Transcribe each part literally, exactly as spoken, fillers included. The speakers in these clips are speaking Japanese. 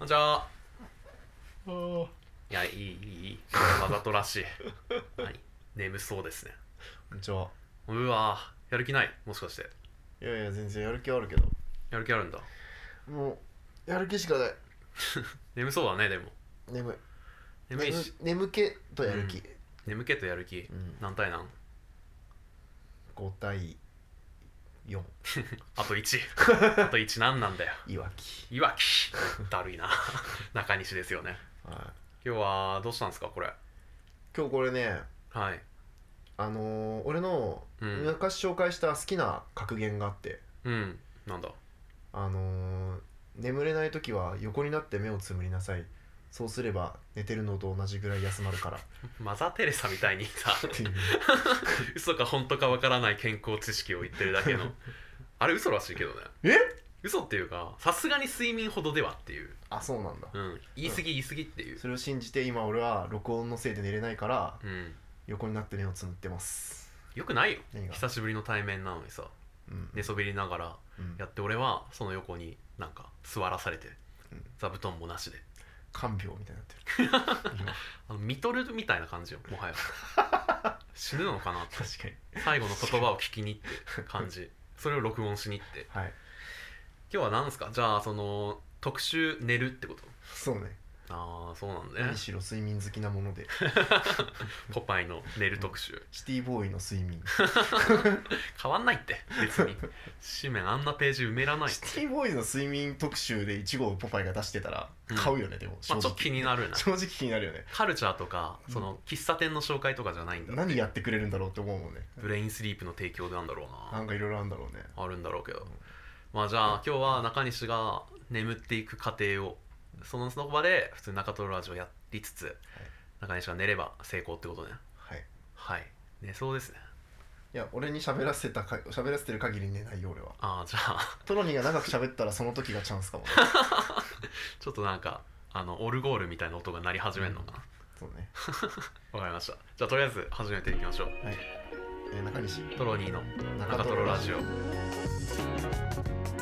じゃああいやいいいいいいわざとらしい何眠そうですね。 こんにちは。 うわやる気ない？もしかして。 いやいや全然やる気はあるけど、 やる気あるんだ。 もうやる気しかない。 眠そうだね。でも眠い眠いし眠気とやる気、 うん眠気とやる気、 うん、 何対何？ ご対よん。 あといちあといち何なんだよ。 いわき。 いわきだるいな中西ですよね。 はい、 今日はどうしたんですかこれ？ 今日これね、 はいあのー、俺のうん昔紹介した好きな格言があって、 うんなんだ。 あのー、眠れない時は横になって目をつむりなさい、そうすれば寝てるのと同じぐらい休まるからマザー・テレサみたいにさっていう嘘か本当かわからない健康知識を言ってるだけのあれ嘘らしいけどね。 え嘘っていうかさすがに睡眠ほどではっていう、 あ、そうなんだ。 うん、言い過ぎ言い過ぎっていう、 それを信じて今俺は録音のせいで寝れないからうん、 横になって目をつむってます。 よくないよ。 何が？ 久しぶりの対面なのにさうん寝そべりながらうんやって俺はその横になんか座らされて、 うん座布団もなしで看病みたいになってる今あの見とるみたいな感じよもはや死ぬのかなって確かに。 最後の言葉を聞きにって感じそれを録音しに行ってはい、 今日は何ですか？じゃあその特集寝るってこと？ そうね。 ああそうなんだね何しろ睡眠好きなものでポパイの寝る特集シティボーイの睡眠変わんないって別に紙面あんなページ埋めらないって。 シティボーイの睡眠特集でいち号ポパイが出してたら買うよね、うん、でも正直、 まあ、ちょっと気になるな正直気になるよね。 カルチャーとかその喫茶店の紹介とかじゃないんだって。 何やってくれるんだろうって思うもんね。 ブレインスリープの提供なんだろうな。 なんかいろいろあるんだろうね。 あるんだろうけど、まあじゃあ今日は中西が眠っていく過程をそのその場で普通に中トロラジオやりつつ、はい、中西が寝れば成功ってことね。 はいはい寝そうですね。 いや俺に喋らせたか喋らせてる限り寝ないよ俺は。 ああじゃあトロニーが長く喋ったらその時がチャンスかもねちょっとなんかあのオルゴールみたいな音が鳴り始めるのかな、 うん、そうねわかりました。じゃあとりあえず始めていきましょう。 はい、えー、中西トロニーの中トロラジオ。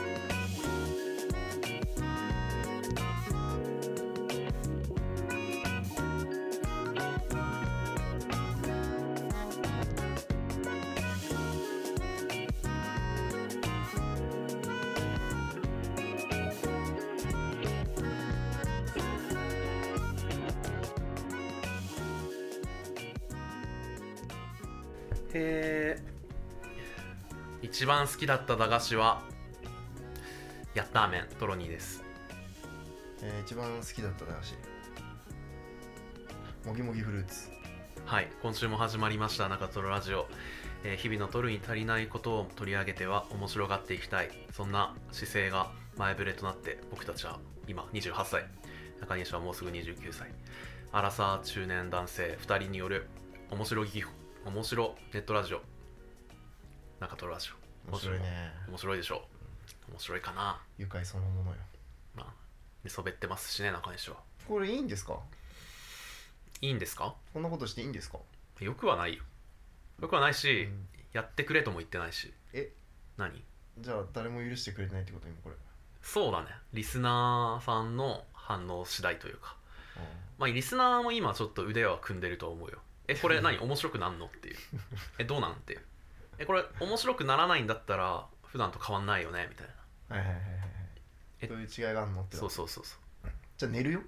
えー、一番好きだった駄菓子はやったーめんトロニーです。 えー、一番好きだった駄菓子もぎもぎフルーツ。 はい今週も始まりました中トロラジオ、えー、日々のトロに足りないことを取り上げては面白がっていきたい、そんな姿勢が前触れとなって僕たちは今にじゅうはっさい、中西はもうすぐにじゅうきゅうさい、アラサー中年男性ふたりによる面白ぎ面白ネットラジオ中トロラジオ。 面白いね。 面白いでしょう。面白いかな。 愉快そのものよ。 まあ寝そべってますしね中西は。 これいいんですか？ いいんですか？ こんなことしていいんですか？ よくはないよ。よくはないし、 うん、 やってくれとも言ってないし。 え何？ じゃあ誰も許してくれてないってこと？今これそうだね。リスナーさんの反応次第というか、 あまあリスナーも今ちょっと腕は組んでると思うよ。えこれ何面白くなんのっていうえどうなんっていうえこれ面白くならないんだったら普段と変わんないよねみたいな。 はいはいはいはい。 えそういう違いがあるのって。 そうそうそうそうじゃあ寝るよ。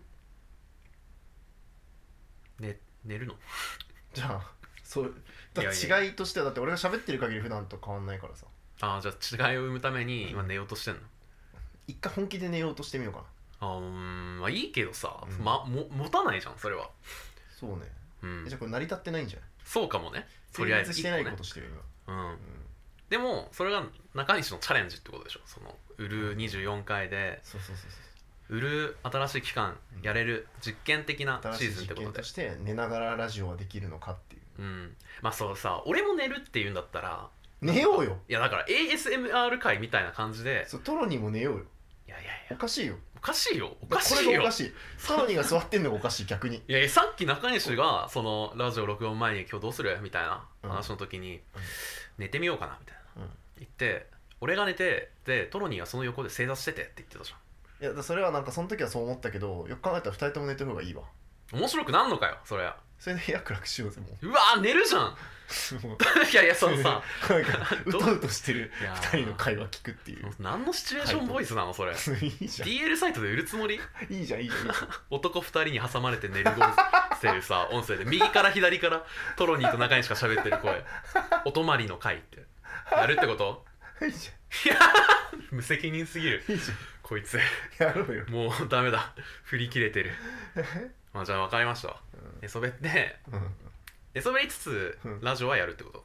ね寝るのじゃあそうだいやいや違いとしてはだって俺が喋ってる限り普段と変わんないからさ。 ああじゃあ違いを生むために今寝ようとしてんの？ 一回本気で寝ようとしてみようかな。 あーうーんまあいいけどさ、 うんま、も持たないじゃんそれは。 そうね、 うん、 じゃあこれ成り立ってないんじゃない？ そうかもね。とりあえず成立してないこねとしてるうん、 今、うん、 でもそれが中西のチャレンジってことでしょ。その売るにじゅうよんかいでそうそうそう売る新しい期間やれる実験的なそう。 シー新しい実験ズンってことで、 として寝ながらラジオはできるのかっていう。 うんまあそうさ俺も寝るっていうんだったら寝ようよ。 いやだから エーエスエムアール 会みたいな感じでそうトロニーも寝ようよ。 いやいやいおやかしいよ。 おかしいよおかしいよこれがおかしい。トロニーが座ってんのがおかしい逆に。 いやいやさっき中西がそのラジオ録音前に今日どうするみたいな話の時に、 うん、 寝てみようかなみたいな、 うん、 言って俺が寝てでトロニーがその横で正座しててって言ってたじゃん。 いやそれはなんかその時はそう思ったけど、よく考えたらふたりとも寝てる方がいいわ。 面白くなんのかよそれ。 それで部屋暗くしようぜもう。 うわー寝るじゃんもういやいやそのさなんかうとうとしてるいやーふたりの会話聞くっていう。 何のシチュエーションボイスなのそれ。 いいじゃんディーエル サイトで売るつもり？ いいじゃんいいじゃんいいじゃん。 男ふたりに挟まれて寝るせるさ音声で右から左からトロニーと中西しか喋ってる声、お泊まりの会ってやるってこと？ いいじいや無責任すぎるゃんいいじこいつ。 ゃんやろうよ。 もうダメだ振り切れてる。まあじゃあ分かりました。寝そべってうん寝そべりつつうんラジオはやるってこと？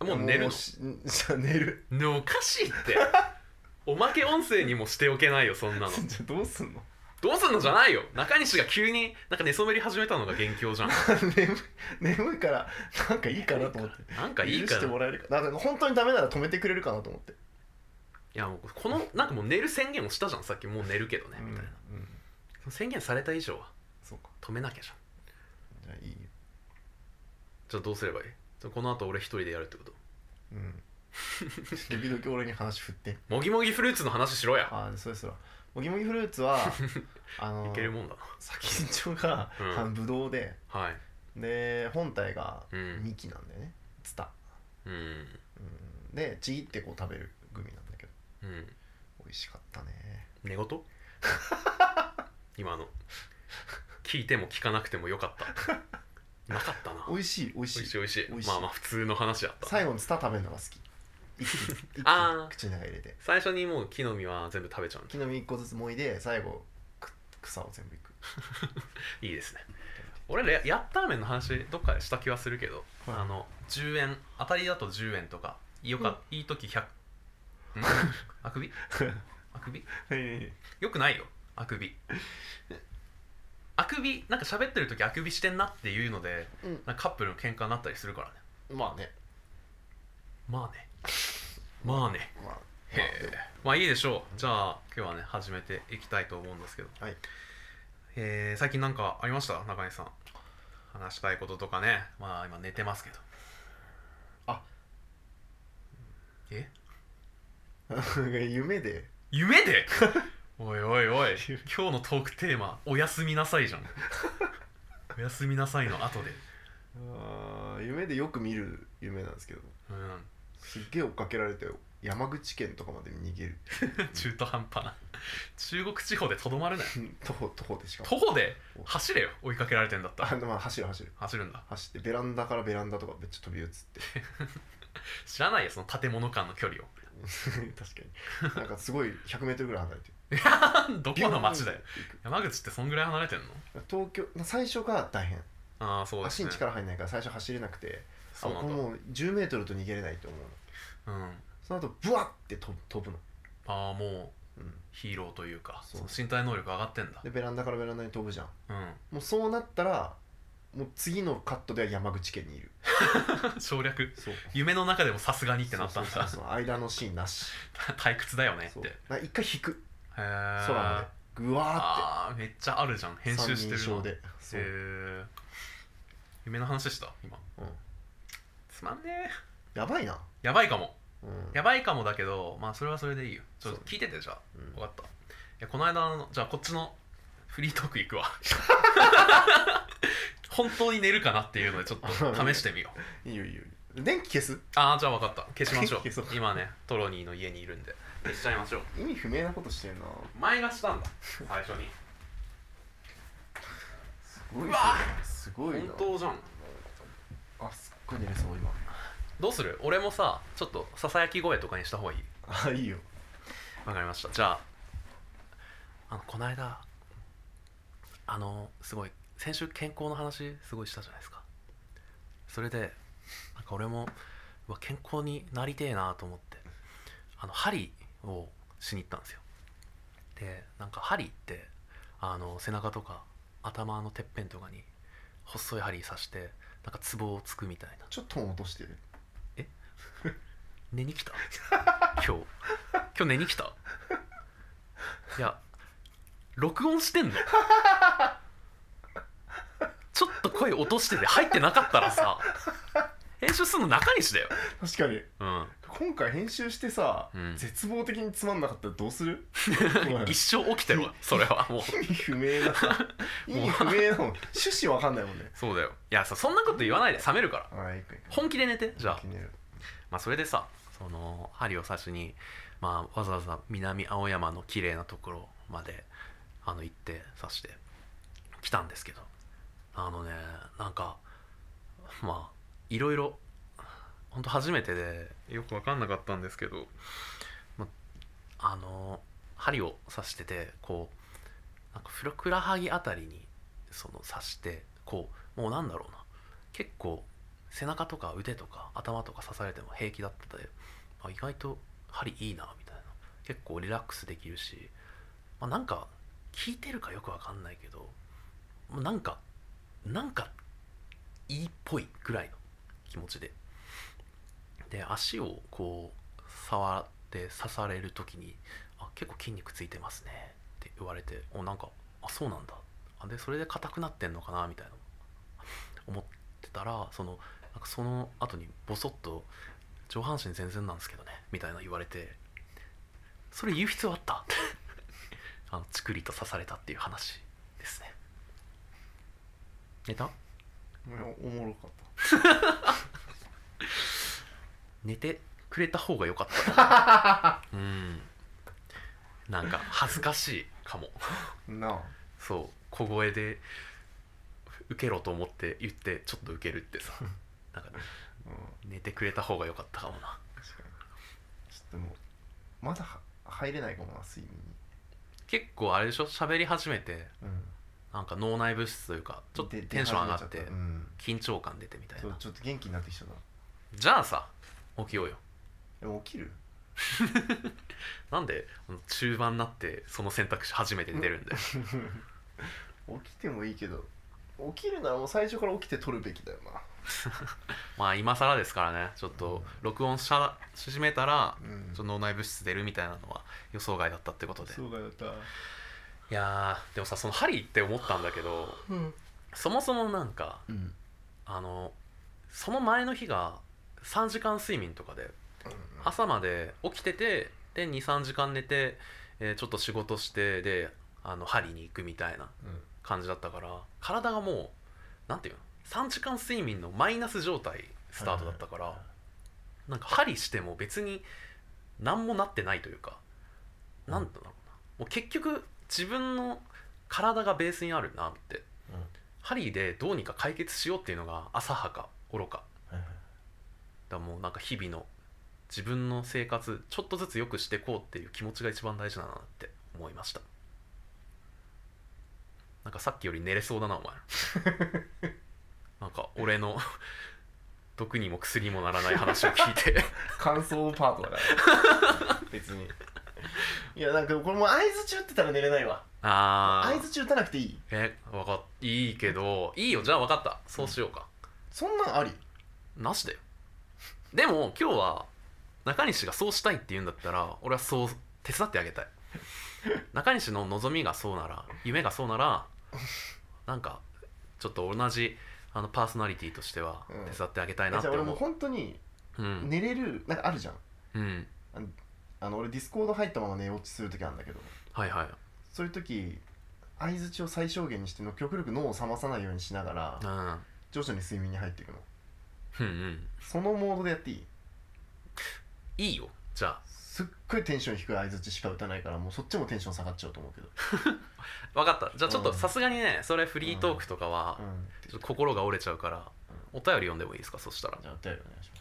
もう寝るの？ しじゃあ寝る。 ねおかしいっておまけ音声にもしておけないよそんなの。 じゃあどうすんの？ どうすんのじゃないよ。中西が急になんか寝そべり始めたのが元凶じゃん。 眠い眠いからなんかいいかなと思ってなんかいいかな。 許してもらえるかなんか本当にダメなら止めてくれるかなと思って。 いやもうこのなんかもう寝る宣言をしたじゃんさっき。もう寝るけどねみたいな、 うんうん、 その宣言された以上はそうか。 止めなきゃじゃん。 じゃあいいよ。 じゃあどうすればいい？じゃあこの後俺一人でやるってこと？ うん時々俺に話振って。 もぎもぎフルーツの話しろや。 ああそうですわ。もぎもぎフルーツはあのいけるもんだ先っちょが、 うんあのブドウでな。はいで本体がうん幹なんだよね、ツタ、 うんうん、でちぎってこう食べるグミなんだけどうん美味しかったね。 寝言今の聞いても聞かなくてもよかったなかったな。 美味しい美味しい美味しい美味しい美味しいまあまあ普通の話だった。 最後のツタ食べるのが好き。一気に一気にあー口の中に入れて最初にもう木の実は全部食べちゃうんだ。 木の実一個ずつもいで最後く草を全部いく。 いいですね。俺らヤッターメンの話どっかでした気はするけど、 はいあのじゅうえん当たりだとじゅうえんとかよか、うん、いい時ひゃくんあくびあくびよくないよあくびあくびなんか喋ってる時あくびしてんなっていうので、うん、なんかカップルの喧嘩になったりするからね。 まあねまあねまあね、 まあ、 へえまあいいでしょう。じゃあ今日はね始めていきたいと思うんですけど、 はい、 えー、最近なんかありました？中西さん話したいこととかね。まあ今寝てますけど。 あえ夢で夢でおいおいおい今日のトークテーマおやすみなさいじゃんおやすみなさいの後であ夢でよく見る夢なんですけど、 うんすっげえ追っかけられて山口県とかまで逃げる中途半端な中国地方でとどまるなよ徒歩徒歩でしかも徒歩で走れよ追いかけられてんだったら。 あ、まあ、走る走る走るんだ。 走ってベランダからベランダとかめっちゃ飛び移って知らないよその建物間の距離を確かになんかすごいひゃくメートルぐらい離れてるどこの町だよ山口ってそんぐらい離れてんの？ 東京最初が大変。 ああそうですね。 足に力入んないから最初走れなくて、 そうなんだ。 あもうじゅうメートルと逃げれないと思うの。 うんその後ブワッて飛飛ぶの。 ああもう、うん、ヒーローというかその身体能力上がってんだ。 でベランダからベランダに飛ぶじゃん、 うん、 もうそうなったらもう次のカットでは山口県にいる省略。 そう夢の中でもさすがにってなったんだ。 そうそうそう間のシーンなし退屈だよねって一回引くへー空までぐわーってあーめっちゃあるじゃん編集してるの。 三人称でそうへー夢の話した今、うん、つまんねえやばいな。 やばいかも、 うん、 やばいかもだけどまあそれはそれでいいよ。ちょっと聞いててじゃあ、うん、分かった。いやこの間のじゃあこっちのフリートーク行くわ本当に寝るかなっていうのでちょっと試してみよういいよいいよ。電気消す？ ああじゃあ分かった消しましょう今ねトロニーの家にいるんで消しちゃいましょう。 意味不明なことしてるな。 前がしたんだ最初にすごいね。すごいな。 本当じゃん。 あすっごい寝れそう今。 どうする？俺もさちょっとささやき声とかにした方がいい？ あいいよ。 わかりました。じゃああのこの間あのすごい先週健康の話すごいしたじゃないですか。それでなんか俺もうわ健康になりてえなと思ってあの針をしに行ったんですよ。でなんか針ってあの背中とか頭のてっぺんとかに細い針刺してなんかツボをつくみたいな。 ちょっと落としてる。 え寝に来た今日今日寝に来た。いや録音してんのちょっと声落としてて入ってなかったらさ編集するの中西だよ。 確かに、 うん、 今回編集してさ、 うん、 絶望的につまんなかったらどうする一生起きてるわそれはもう意味不明な意味不明なもん趣旨わかんないもんね。 そうだよ。いやそんなこと言わないで冷めるから。 あ、いいかいいか本気で寝て。じゃあ寝る。 まあそれでさ、その針を刺しに、まあ、わざわざ南青山の綺麗なところまであの行って刺して来たんですけど、あのねなんかまあいろいろ本当初めてでよく分かんなかったんですけど、まあの針を刺しててこうなんかふくらはぎあたりにその刺してこうもうなんだろうな、結構背中とか腕とか頭とか刺されても平気だったで、まあ、意外と針いいなみたいな、結構リラックスできるし、まあ、なんか効いてるかよく分かんないけどなんかなんかいいっぽいぐらいの気持ちで、で足をこう触って刺される時にあ結構筋肉ついてますねって言われて、おなんかあそうなんだ、あでそれで硬くなってんのかなみたいな思ってたら、そのなんかその後にボソッと上半身全然なんですけどねみたいな言われて、それ言う必要あったってあのチクリと刺されたっていう話ですね。寝た？ おもろかった寝てくれた方が良かったうんなんか恥ずかしいかもなあ、 そう小声で受けろと思って言ってちょっと受けるってさなんか、ねうん、寝てくれた方が良かったかもな。 確かにちょっともうまだ入れないかもな睡眠に。 結構あれでしょ、喋り始めて、 うん、 なんか脳内物質というかちょっとテンション上がって、うん、緊張感出てみたいな。 そうちょっと元気になってきちゃった。 じゃあさ起きようよ。 でも起きるなんで中盤になってその選択肢初めて出るんだよ起きてもいいけど起きるならもう最初から起きて撮るべきだよなまあ今更ですからね、ちょっと録音し始めたら、 うん、 ちょっと脳内物質出るみたいなのは予想外だったってことで。 予想外だった。いやーでもさ、その針って思ったんだけど、うん、そもそもなんか、うん、あのその前の日がさんじかん睡眠とかで、うん、朝まで起きててで にさんじかん寝て、えー、ちょっと仕事してであの針に行くみたいな感じだったから、うん、体がもうなんていうのさんじかん睡眠のマイナス状態スタートだったから、はいはいはい、なんか針しても別に何もなってないというか、うん、なんだろうな、もう結局自分の体がベースにあるなって、うん、針でどうにか解決しようっていうのが浅はか愚か、はいはい、だからもうなんか日々の自分の生活ちょっとずつ良くしていこうっていう気持ちが一番大事だなって思いました。なんかさっきより寝れそうだなお前なんか俺の毒にも薬にもならない話を聞いて感想パートだから別にいやなんかこれもう相づち打ってたら寝れないわ。あ相づち打たなくていい。 え分かっいいけどいいよ、じゃあ分かった、そうしようか、 うん、そんなんありなしだよ。でも今日は中西がそうしたいって言うんだったら俺はそう手伝ってあげたい中西の望みがそうなら夢がそうならなんかちょっと同じあのパーソナリティとしては手伝ってあげたいなって思う、 うん、じゃあ俺も本当に寝れる、うん、なんかあるじゃん、うん、あの、あの俺ディスコード入ったまま寝落ちする時あるんだけど、 はいはい、 そういう時相づちを最小限にしての極力脳を覚まさないようにしながら、うん、徐々に睡眠に入っていくの、うんうん、そのモードでやっていい？ いいよ。じゃあすっごいテンション低い相づちしか打たないからもうそっちもテンション下がっちゃうと思うけど分かった。じゃあちょっとさすがにねそれフリートークとかはちょっと心が折れちゃうから、うん、お便り読んでもいいですか？そしたらじゃあお便りお願いし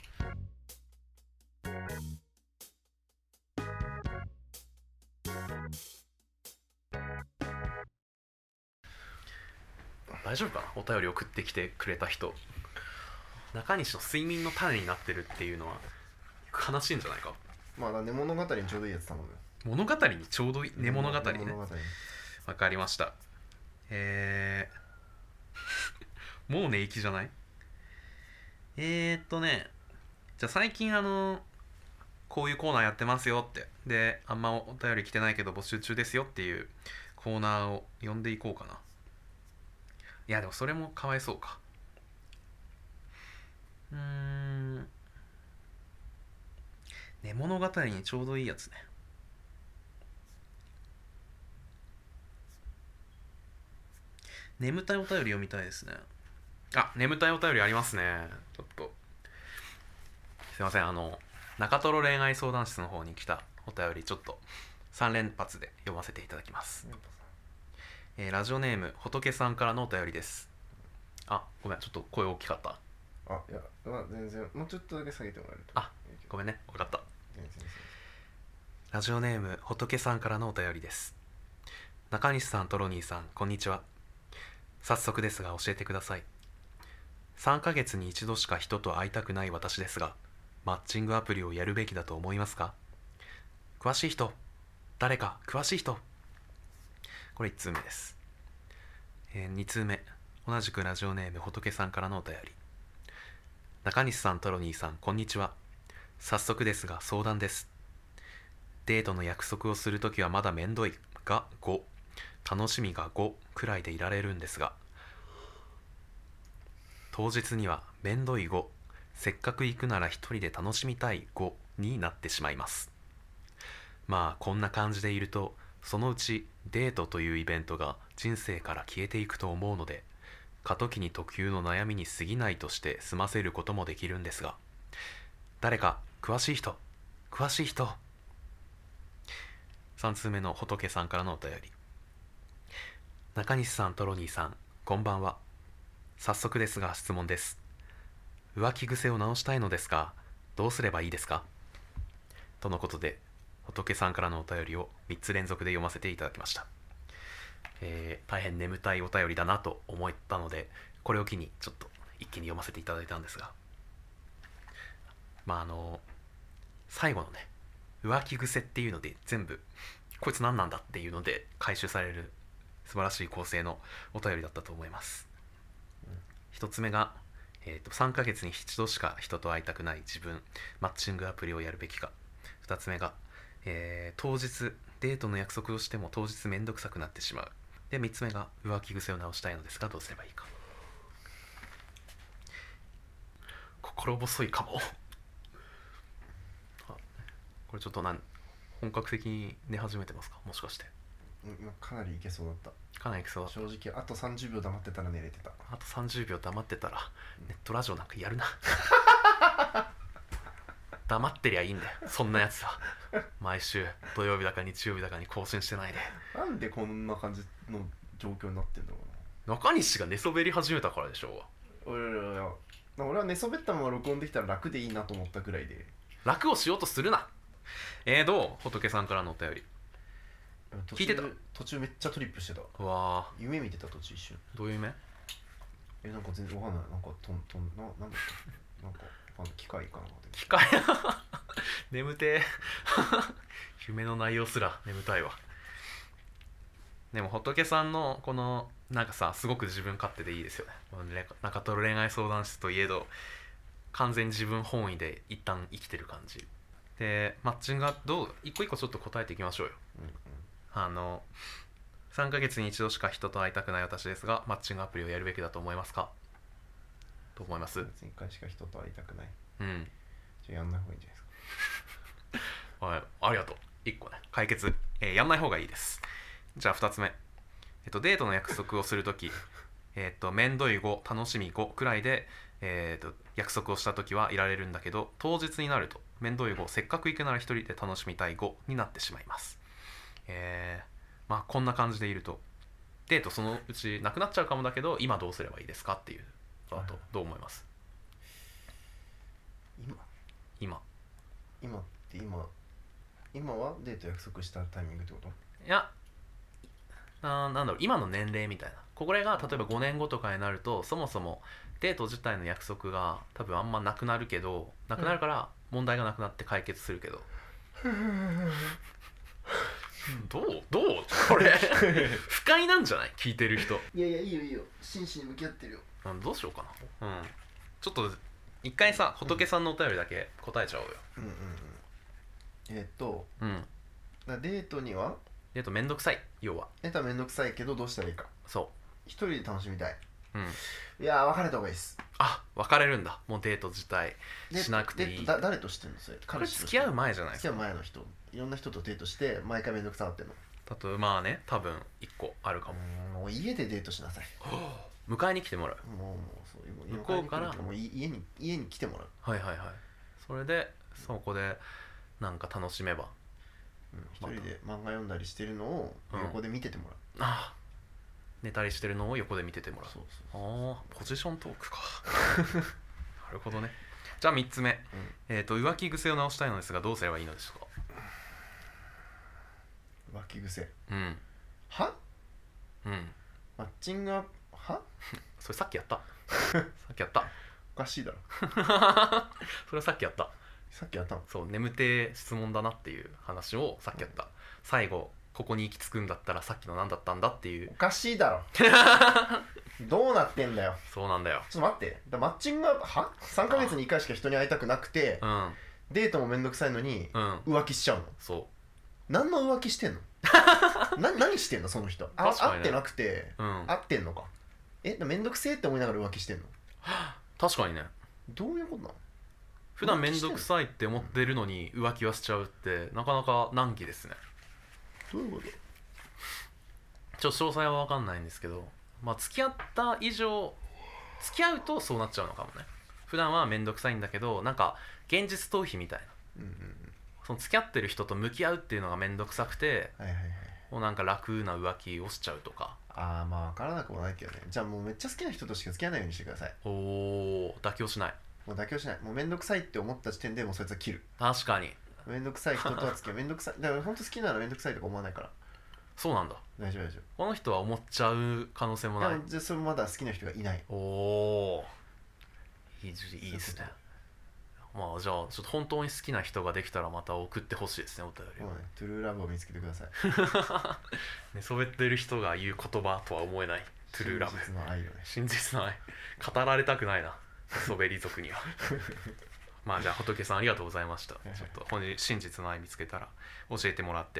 ます。大丈夫かな、お便り送ってきてくれた人。中西の睡眠の種になってるっていうのは悲しいんじゃないか。 まあ寝物語にちょうどいいやつ頼む。 物語にちょうどいい寝物語ね。わかりました。えーもう寝息じゃない？えーっとねじゃあ最近あのこういうコーナーやってますよってであんまお便り来てないけど募集中ですよっていうコーナーを読んでいこうかな。いやでもそれもかわいそうか。うーんね、物語にちょうどいいやつね。眠たいお便り読みたいですね。あ、眠たいお便りありますね。ちょっとすいません、あの中トロ恋愛相談室の方に来たお便りちょっとさん連発で読ませていただきます。えー、ラジオネーム仏さんからのお便りです。あ、ごめん、ちょっと声大きかった。 あ、いや、まあ、全然もうちょっとだけ下げてもらえると。 あ、ごめんね、分かった。全然全然。ラジオネーム仏さんからのお便りです。中西さん、トロニーさん、こんにちは。早速ですが教えてください。さんかげつに一度しか人と会いたくない私ですが、マッチングアプリをやるべきだと思いますか？詳しい人、誰か詳しい人。これいち通目です。えー、に通目、同じくラジオネーム仏さんからのお便り。中西さん、トロニーさん、こんにちは。早速ですが相談です。デートの約束をするときはまだめんどいがご、楽しみがごくらいでいられるんですが、当日にはめんどいご、せっかく行くなら一人で楽しみたいごになってしまいます。まあこんな感じでいると、そのうちデートというイベントが人生から消えていくと思うので、過渡期に特有の悩みに過ぎないとして済ませることもできるんですが、誰か詳しい人、詳しい人。さん通目の仏さんからのお便り。中西さん、トロニーさん、こんばんは。早速ですが質問です。浮気癖を直したいのですが、どうすればいいですか？とのことで、仏さんからのお便りをみっつ連続で読ませていただきました。えー、大変眠たいお便りだなと思ったので、これを機にちょっと一気に読ませていただいたんですが、まああの最後のね、浮気癖っていうので全部こいつ何なんだっていうので回収される素晴らしい構成のお便りだったと思います。うん、一つ目が、えーと、さんかげつに一度しか人と会いたくない自分、マッチングアプリをやるべきか。二つ目が、えー、当日デートの約束をしても当日めんどくさくなってしまう。で、三つ目が浮気癖を直したいのですがどうすればいいか。心細いかもこれちょっとなん本格的に寝始めてますか、もしかして。 今かなりいけそうだった。 かなりいけそうだった。 正直あとさんじゅうびょう黙ってたら寝れてた。 あとさんじゅうびょう黙ってたら、うん、ネットラジオなんかやるな黙ってりゃいいんだよ、そんなやつは。毎週土曜日だか日曜日だかに更新してないで。 なんでこんな感じの状況になってんだろうな。中西が寝そべり始めたからでしょう。 俺は俺は寝そべったまま録音できたら楽でいいなと思ったくらいで。 楽をしようとするな。えー、どう？仏さんからのお便り聞いてた？ 途中めっちゃトリップしてた。 うわー、 夢見てた途中一瞬。 どういう夢？ え、なんか全然わかんない。なんかトントンな、なんだっけなんかあの機械かな。 機械眠て夢の内容すら眠たいわ。でも仏さんのこのなんかさ、すごく自分勝手でいいですよね。中トロ恋愛相談室といえど完全に自分本位で一旦生きてる感じで、マッチングがどう一個一個ちょっと答えていきましょうよ。うんうん、あのさんかげつに一度しか人と会いたくない私ですが、マッチングアプリをやるべきだと思いますか？どう思います？いっかいしか人と会いたくない。 うん。 じゃあやんない方がいいんじゃないですか。 はい、ありがとう。いっこね、解決、えー、やんない方がいいです。じゃあふたつめ、えっと、デートの約束をするとき、えっと、めんどいご、楽しみごくらいで、えー、と約束をしたときはいられるんだけど、当日になるとめんどいご、せっかく行くなら一人で楽しみたいごになってしまいます。えー、まあこんな感じでいるとデートそのうちなくなっちゃうかもだけど、今どうすればいいですかっていうのだとどう思います？ 今今今って今今はデート約束したタイミングってこと？ いや、あ、なんだろう、今の年齢みたいな。これが例えばごねんごとかになると、そもそもデート自体の約束が多分あんまなくなるけど、なくなるから問題がなくなって解決するけど、どうどうこれ不快なんじゃない？聞いてる人。 いやいや、いいよいいよ、真摯に向き合ってるよ。 うん、どうしようかな。うん、ちょっと一回さ、仏さんのお便りだけ答えちゃおうよ。 うんうんうん。えー、っと、 うん、 だデートにはデートめんどくさい、要は。 デートはめんどくさいけどどうしたらいいか。 そう、 一人で楽しみたい。 うん、 いやー、別れた方がいいです。 あ、別れるんだ。もうデート自体しなくていい。 だ誰としてんのそれ？ これ付き合う前じゃないですか。 付き合う前の人、いろんな人とデートして毎回めんどくさがってんの？ だとまあね、多分いっこあるかも。 もう家でデートしなさい。 迎えに来てもらう。 もうもうそういう向こうからもう家に家に来てもらう。 はいはいはい。それでそこでなんか楽しめば、 うん、一人で漫画読んだりしてるのを横で見ててもらう、 うん、ああ、寝たりしてるのを横で見ててもらう。 そうそうそう、 ああ、ポジショントークかなるほどね。じゃあみっつめ、うん、えっ、ー、と浮気癖を直したいのですがどうすればいいのでしょうか？ 浮気癖、 うん、 はうん、 マッチングアプはそれさっきやったさっきやったおかしいだろそれはさっきやったさっきやったの？ そう、眠て質問だなっていう話をさっきやった、うん、最後ここに行き着くんだったらさっきの何だったんだっていう。 おかしいだろどうなってんだよ。 そうなんだよ。 ちょっと待って、だマッチングアプはさんかげつにいっかいしか人に会いたくなくて、うん、デートもめんどくさいのに、うん、浮気しちゃうの？ そう。 何の浮気してんのな何してんのその人？あ、ね、会ってなくて、うん、会ってんのか？え、めんどくせえって思いながら浮気してんの？ 確かにね。 どういうことなの？ 普段めんどくさいって思ってるのに浮気はしちゃうってなかなか難儀ですね。 どういうこと？ ちょっと詳細は分かんないんですけど、まあ付き合った以上、付き合うとそうなっちゃうのかもね。普段はめんどくさいんだけど、なんか現実逃避みたいな、うんうんうん、その付き合ってる人と向き合うっていうのがめんどくさくて、はいはいはい、もうなんか楽な浮気をしちゃうとか。 ああ、まあ分からなくもないけどね。じゃあもうめっちゃ好きな人としか付き合わないようにしてください。 おお、妥協しない。 もう妥協しない。もうめんどくさいって思った時点でもうそいつは切る。 確かに。 めんどくさい人とは付き合う。めんどくさい、だから本当好きならめんどくさいとか思わないから。 そうなんだ。 大丈夫大丈夫。 この人は思っちゃう可能性もない。いや、 じゃあそれまだ好きな人がいない。 おお、いいいいですね。まあじゃあちょっと本当に好きな人ができたらまた送ってほしいですね、お便りを。 ね、トゥルーラブを見つけてください。 寝そべってる人が言う言葉とは思えないトゥルーラブ。 真実の愛よね。 真実の愛。語られたくないな、そべり族には。まあじゃあ仏さんありがとうございました。ちょっと本日真実の愛見つけたら教えてもらって。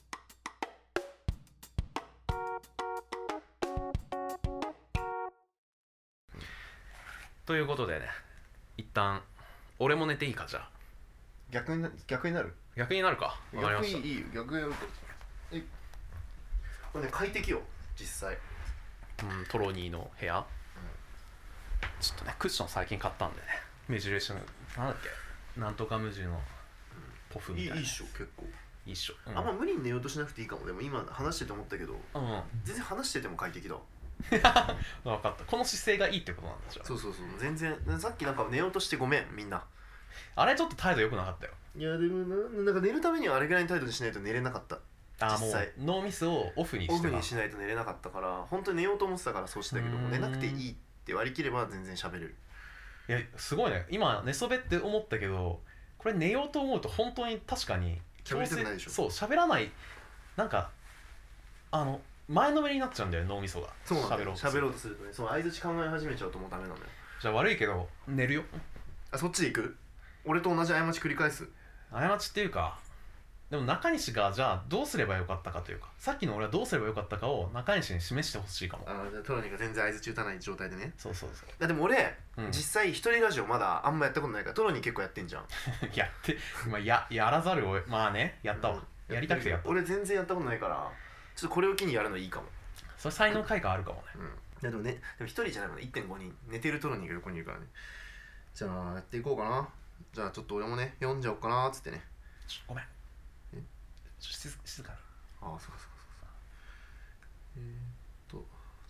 ということでね、一旦俺も寝ていいか。じゃあ逆に逆になる逆になるか。 わかりました。逆にいいよ。逆にやるとえこれね、快適よ実際。 うん、トロニーの部屋、うん、ちょっとねクッション最近買ったんでね、目印のなんだっけ、なんとか無印のポフみたいな。 いいっしょ結構いいっしょ、うん、 あんま無理に寝ようとしなくていいかも。でも今話してて思ったけど、うん、全然話してても快適だ。 分かった。この姿勢がいいってことなんだ。じゃあそうそうそう、全然さっきなんか寝ようとしてごめんみんな。 あれちょっと態度良くなかったよ。 いやでも な, なんか寝るためにはあれぐらいの態度にしないと寝れなかった。 ああ、もう脳みそをオフにしてオフにしないと寝れなかったから、本当に寝ようと思ってたからそうしたけど、寝なくていいって割り切れば全然喋れる。 いやすごいね。今寝そべって思ったけど、これ寝ようと思うと本当に確かに喋りたくないでしょ。 そう、喋らない、なんかあの前のめりになっちゃうんだよね、脳みそが。 そうなんだよ。喋ろうとするとね、その相槌考え始めちゃうともうダメなんだよ。 じゃあ悪いけど寝るよ。 あ、そっちで行く？俺と同じ過ち繰り返す？ 過ちっていうか、でも中西がじゃあどうすればよかったかというか、さっきの俺はどうすればよかったかを中西に示してほしいかも。 ああ、じゃあトロニーが全然相槌打たない状態でね。 そうそうそう。いやでも俺、うん、実際一人ラジオまだあんまやったことないから、トロニー結構やってんじゃん。 やって、まあ、や, やらざるをまあね、やったわ、うん、やりたくてやった。 俺全然やったことないから、ちょっとこれを機にやるのいいかも。 それ才能開花あるかもね。 うん。いやでもね、でも一人じゃないもんね、いってんごにん寝てるトロニーが横にいるからね。じゃあやっていこうかな。じゃあちょっと俺もね読んじゃおうかなーっつってね。 ちょごめん。えちょ静静かに。 ああ、そうかそうかそうか。えー、っと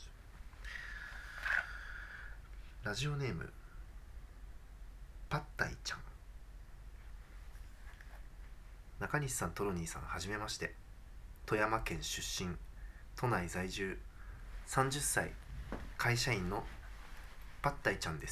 ラジオネームパッタイちゃん。中西さん、トロニーさん、はじめまして。富山県出身、都内在住、さんじゅっさい、会社員のパッタイちゃんです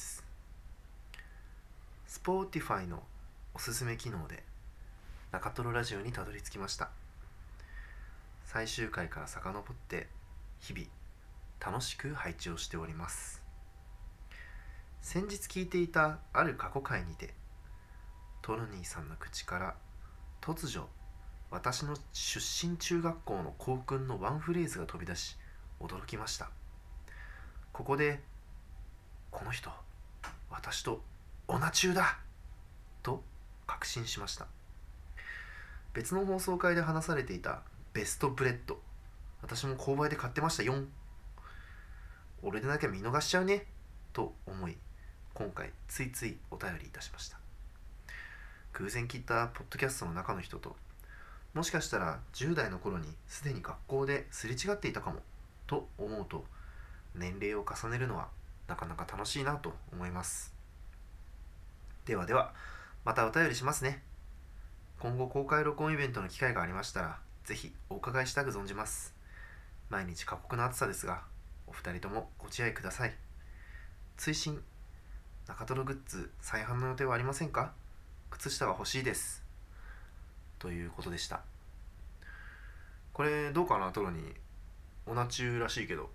。Spotify のおすすめ機能で中トロラジオにたどり着きました。最終回から遡って日々楽しく配置をしております。先日聞いていたある過去回にてトロニーさんの口から突如私の出身中学校の校訓のワンフレーズが飛び出し驚きました。ここでこの人私とオナチューだと確信しました。別の放送回で話されていたベストブレッド、私も購買で買ってましたよん。俺でなきゃ見逃しちゃうねと思い、今回ついついお便りいたしました。偶然聞いたポッドキャストの中の人と、もしかしたらじゅう代の頃にすでに学校ですれ違っていたかもと思うと、年齢を重ねるのはなかなか楽しいなと思います。ではでは、またお便りしますね。今後公開録音イベントの機会がありましたら、ぜひお伺いしたく存じます。毎日過酷な暑さですが、お二人ともご自愛ください。追伸、中トログッズ再販の予定はありませんか？靴下が欲しいです。ということでした。これどうかな、トロにオナチューらしいけど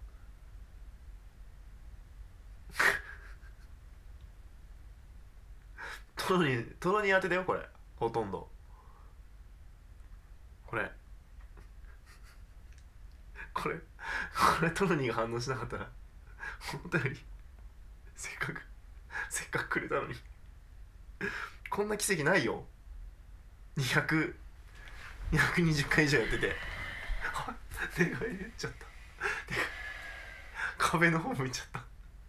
トロにトロに当てたよ、これほとんど。これこれこれトロニーが反応しなかったらお便りせっかくせっかくくれたのにこんな奇跡ないよ。にひゃく、にひゃくにじゅっかい以上やってて手が入れちゃった。壁の方向いちゃった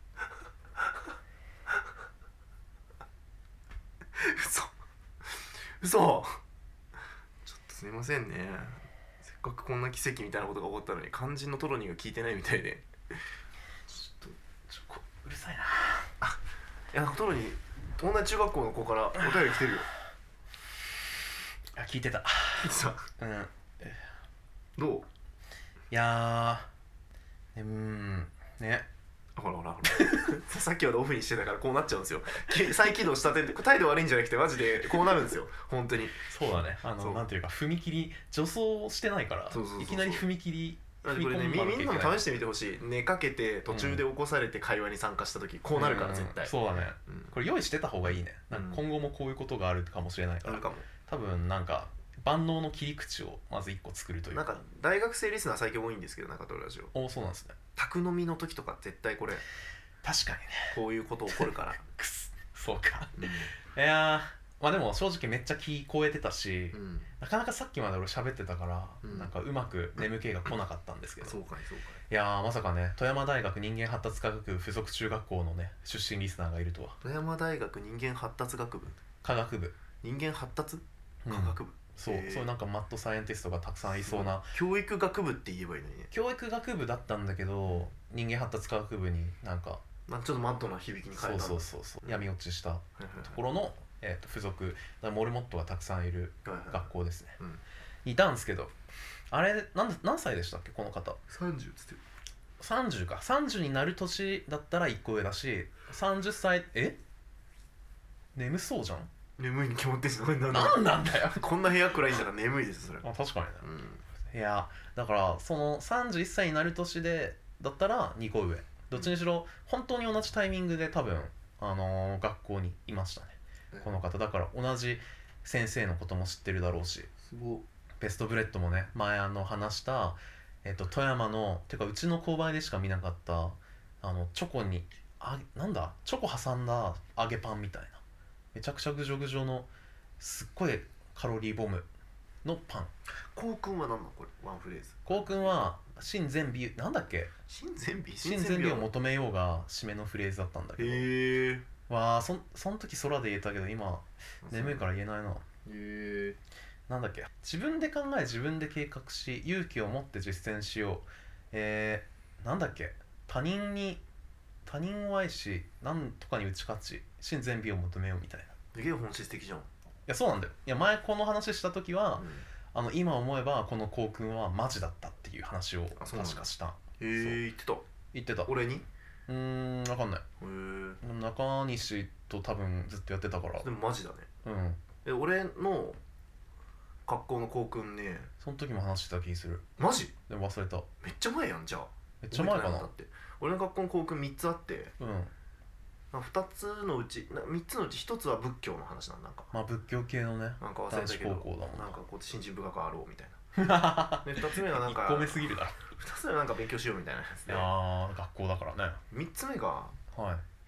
嘘嘘ちょっとすいませんね。せっかくこんな奇跡みたいなことが起こったのに、肝心のトロニーが聞いてないみたいで、ちょっとちょこうるさいなあ。いや、トロニー同じ中学校の子からお便り来てるよ。 いや聞いてた聞いてた。 うんどう？ いやーうーんねほらほらほらさっきまでオフにしてたからこうなっちゃうんですよ。再起動したてで態度悪いんじゃなくてマジでこうなるんですよ本当に。 そうだね、あのなんていうか踏切助走してないから、 そうそうそうそう、 いきなり踏切これね、みんなも試してみてほしい。寝かけて途中で起こされて会話に参加した時、こうなるから絶対、 うん、そうだね、 うん、 これ用意してた方がいいね。なんか今後もこういうことがあるかもしれないから、 あるかも。 多分なんか万能の切り口をまずいっこ作るというか。 なんか大学生リスナー最近多いんですけど、中トロラジオ。 お、そうなんですね。 宅飲みの時とか絶対これ確かにね、 こういうこと起こるからくすそうか、 うん、 いやーまあでも正直めっちゃ気超えてたし、 うん、 なかなかさっきまで俺喋ってたから、 うん、 なんかうまく眠気が来なかったんですけど、 そうかいそうかいやーまさかね、富山大学人間発達科学部附属中学校のね出身リスナーがいるとは。 富山大学人間発達学部科学部人間発達科学部、うん、 そう、そうなんかマッドサイエンティストがたくさんいそうな。 教育学部って言えばいいのにね。 教育学部だったんだけど、人間発達科学部になんかまあちょっとマッドな響きに変えたんだ。 そうそうそうそう、うん、闇落ちしたところろの、えー、と付属だからモルモットがたくさんいる学校ですね、 はいはいはい、 うん、いたんですけど、あれなん何歳でしたっけこの方。 さんじゅうっつってる。 さんじゅうか、さんじゅうになる年だったらいっこ上だし、さんじゅっさいえ眠そうじゃん。 眠いに決まってんじゃん。 なんなんだよこんな部屋暗いんだから眠いですそれ。 あ確かにね、 うん、 いやだからそのさんじゅういっさいになる年でだったらにこ上、どっちにしろ本当に同じタイミングで多分、あのー、学校にいましたね、うん、この方だから同じ先生のことも知ってるだろうし、 すごい。 ベストブレッドもね前あの話した、えっと、富山のてかうちの購買でしか見なかったあのチョコにあなんだチョコ挟んだ揚げパンみたいなめちゃくちゃぐじょぐじょのすっごいカロリーボムのパン。 こうくんは何だこれワンフレーズ。 こうくんは真善美なんだっけ真善美真善美を求めようが締めのフレーズだったんだけど、 へえ。 わあそその時空で言えたけど今眠いから言えないな。へえ。 なんだっけ自分で考え自分で計画し勇気を持って実践しよう、えー、なんだっけ他人に他人を愛し何とかに打ち勝ち真善美を求めようみたいな。 すげえ本質的じゃん。いやそうなんだよ。いや前この話した時は、 うん、 あの今思えばこのこうくんはマジだったっていう話を確かした。 へえ。言ってた言ってた。 俺にうーん分かんない。 へえ。 中西と多分ずっとやってたから。 でもマジだね。 うんえ俺の学校のこうくんね、 その時も話してた気する。 マジでも忘れた。 めっちゃ前やん。じゃあめっちゃ前かな。 だって俺の学校のこうくんみっつあって、 うんふたつのうちみっつのうちひとつは仏教の話なん。なんかまあ仏教系のねなんか忘れたけど、 男子高校だもんなんかこう信心深くあろうみたいなでふたつめはなんかいっこめすぎるだろ。 ふたつめはなんか勉強しようみたいなやつで、 いやー学校だからね。 みっつめがはい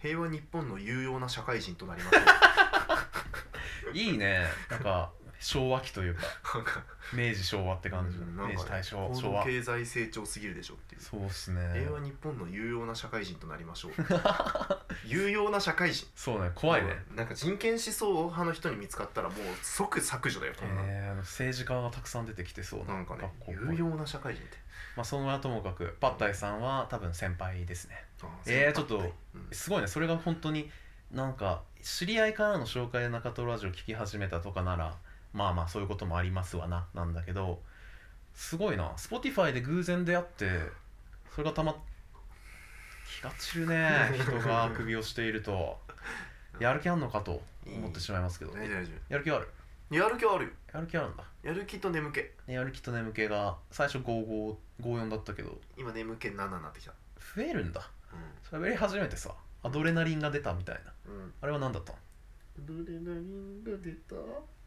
平和日本の有用な社会人となりましょういいね。なんか昭和期というかなんか明治昭和って感じ、 うんなんかね明治大正高昭和。 度経済成長すぎるでしょっていう。 そうっすね。 平和日本の有用な社会人となりましょう有用な社会人そうね、怖いね。 なんか人権思想派の人に見つかったらもう即削除だよこんな、 えー、あの政治家がたくさん出てきてそうななんかね学校っぽい。 有用な社会人ってまあそのはともかくパッタイさんは多分先輩ですね。 あえー、ちょっとうんすごいね。それが本当になんか知り合いからの紹介で中トロラジオ聞き始めたとかならまあまあそういうこともありますわな、なんだけど、すごいな。 Spotify で偶然出会ってそれがたま気が散るね人があくびをしているとやる気あんのかと思ってしまいますけど。 大丈夫大丈やる気ある夫やる気はあるよ。 やる気あるんだ。 やる気と眠気。 やる気と眠気が最初ごじゅうご、ごじゅうよんだったけど今眠気ななになってきた。 増えるんだ。 う喋り始めてさアドレナリンが出たみたいな。 んうんあれは何だったの？ アドレナリンが出た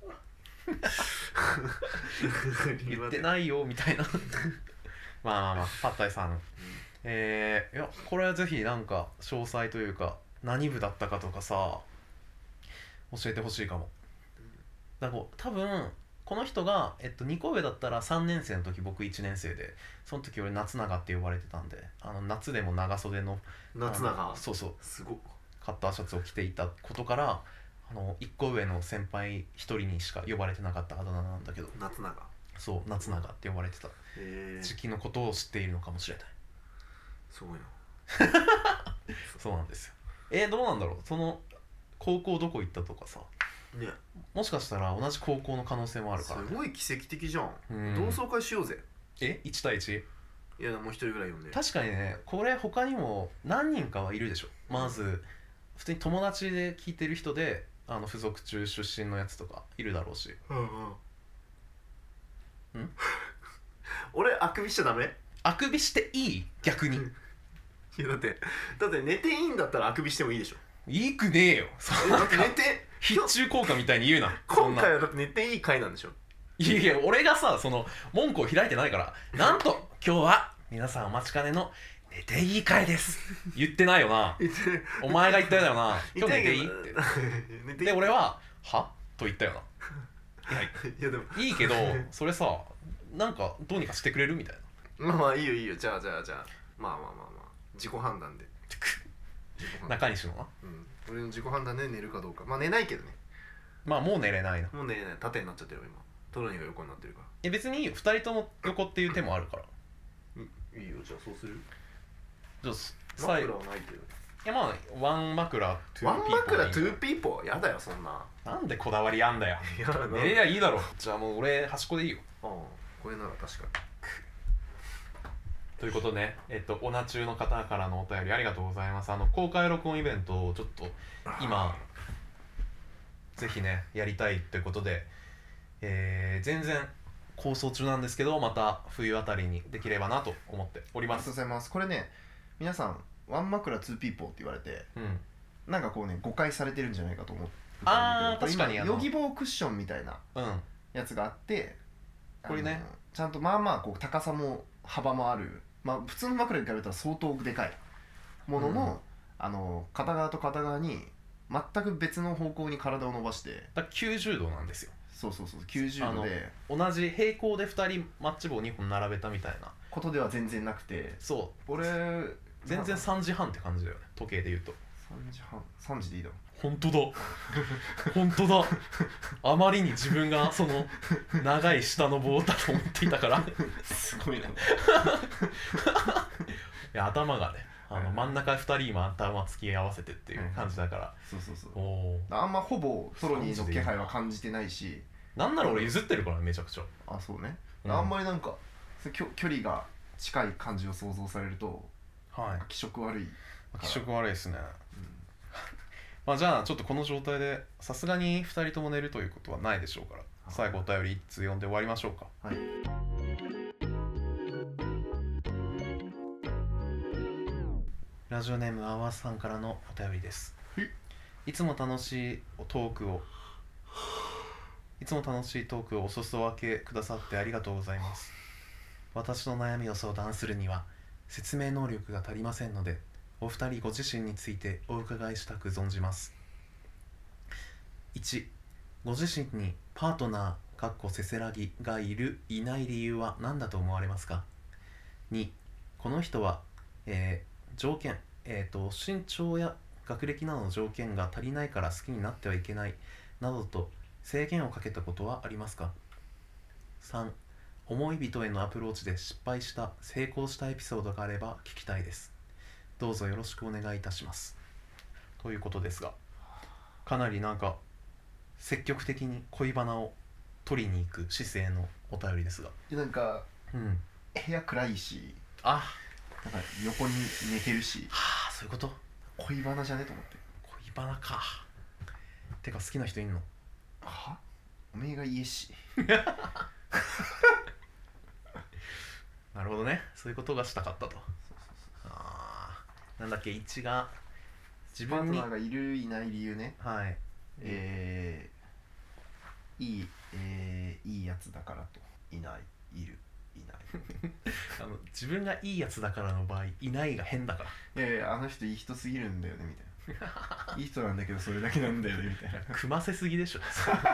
言ってないよみたいなまあまあまあパッタイさん、えー、いやこれはぜひなんか詳細というか何部だったかとかさ教えてほしいかも。だから多分この人が、えっと、にこ上だったらさんねん生の時僕いちねん生で、その時俺夏長って呼ばれてたんで、あの夏でも長袖の夏長そうそうすごっカッターシャツを着ていたことからあのいっこ上の先輩ひとりにしか呼ばれてなかったあだ名なんだけど、 夏長そう夏長って呼ばれてたへえ時期のことを知っているのかもしれない。 すごいなそうなんですよ。えー、どうなんだろう、その高校どこ行ったとかさ、 ねもしかしたら同じ高校の可能性もあるから、ね、 すごい奇跡的じゃん、 うん同窓会しようぜ。 えいち対いち？ いやもう一人ぐらい呼んで。 確かにね、これ他にも何人かはいるでしょ。まず普通に友達で聞いてる人であの付属中出身のやつとかいるだろうし。 うんうんん俺あくびしちゃダメ？ あくびしていい？逆にいやだってだって寝ていいんだったらあくびしてもいいでしょ。 いいくねえよ。そえだって寝て必中効果みたいに言うな。そんな今回はだって寝ていい回なんでしょ。 いやいや俺がさその門戸を開いてないからなんと今日は皆さんお待ちかねの寝ていい回です言ってないよな。 言ってお前が言ったよな今日寝ていいっ言って寝てて。 いいで俺ははと言ったよな。いやいやでもいいけどそれさなんかどうにかしてくれるみたいな。 まあまあいいよいいよじゃあじゃあじゃあまあまあまあまあ自己判断で自己判断中西のな。 うん俺の自己判断で寝るかどうか。まあ寝ないけどね。 まあもう寝れないな。 もう寝れない。縦になっちゃってるよ今。トロニーが横になってるから。 え別にいいよふたりとも横っていう手もあるから。 いいよじゃあそうする。 じゃあ枕最後はないけど。 いやまあワン枕トゥワンーピーポー枕トでいいんだゥーピーポーやだよそんな。 なんでこだわりあんだよ。 いやな寝りゃいいだろ。じゃあもう俺端っこでいいよ。 ああこれなら確かということでね、えっと、オナ中の方からのお便りありがとうございます。あの公開録音イベントをちょっと今ぜひねやりたいということで、えー、全然構想中なんですけどまた冬あたりにできればなと思っておりに。 ます。 ありがとうございます。これね皆さんワン枕ツーピーポーって言われてうんなんかこうね誤解されてるんじゃないかと思ってあーこれ確かにあの今ヨギボークッションみたいなうんやつがあってこれねあのちゃんとまあまあこう高さも幅もある、まあ普通の枕に比べたら相当でかいものの、 うんあの片側と片側に全く別の方向に体を伸ばしてだからきゅうじゅうどなんですよ。 そうそうそうきゅうじゅうどで同じ平行でふたりマッチ棒にほん並べたみたいな。 ことでは全然なくてそう俺全然さんじはんって感じだよね時計で言うと。 さんじはんさんじでいいだろ本当だ本当だあまりに自分がその長い下の棒だと思っていたからすごいないや頭がねあのはい真ん中ふたり今頭突き合わせてっていう感じだから、 そうそうそうおあんまほぼトロニーの気配は感じてないしなんなら俺譲ってるからめちゃくちゃ、 あそうね、 うんあんまりなんかそ距距離が近い感じを想像されるとはい気色悪い気色悪いですね、 うんまあじゃあちょっとこの状態でさすがにふたりとも寝るということはないでしょうから最後お便りいっつう読んで終わりましょうか。 はいラジオネームあわさんからのお便りです。いつも楽しいトークをいつも楽しいトークをお裾分けくださってありがとうございます。私の悩みを相談するには説明能力が足りませんのでお二人ご自身についてお伺いしたく存じます。いち、ご自身にパートナーかっこせせらぎがいるいない理由は何だと思われますか。に、この人は、えー条件、えーと身長や学歴などの条件が足りないから好きになってはいけないなどと制限をかけたことはありますか。さん、思い人へのアプローチで失敗した成功したエピソードがあれば聞きたいです。どうぞよろしくお願いいたします、ということですが、かなりなんか積極的に恋バナを取りに行く姿勢のお便りですが、 でなんかうん部屋暗いし、 あなんか横に寝てるし、 はあ、そういうこと。 恋バナじゃねと思って。 恋バナか。てか好きな人いんの。 はおめえが家しなるほどね、そういうことがしたかったと。あー、なんだっけ、いちが自分にパートナーがいるいない理由ね。 はい、 えー、いい、えー、いいやつだからと。いない、いる、いないあの自分がいいやつだからの場合、いないが変だから。 いやいや、あの人いい人すぎるんだよねみたいないい人なんだけどそれだけなんだよねみたいな組ませすぎでしょ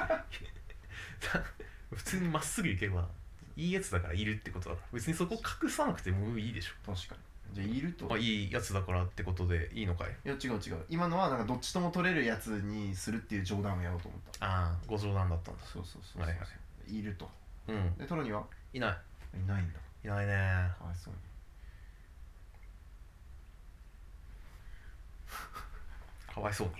普通にまっすぐ行けばいいやつだからいるってことだから、別にそこ隠さなくてもいいでしょ。 確かに。じゃあいると、 あ、いいやつだからってことでいいのかい。 いや違う違う、今のはなんかどっちとも取れるやつにするっていう冗談をやろうと思った。 ああ、ご冗談だったんだ。 そうそうそうそう、 はいはい、 いると。 うんでトロニーはいないいないんだ。 いないね。 かわいそうに。 かわいそうに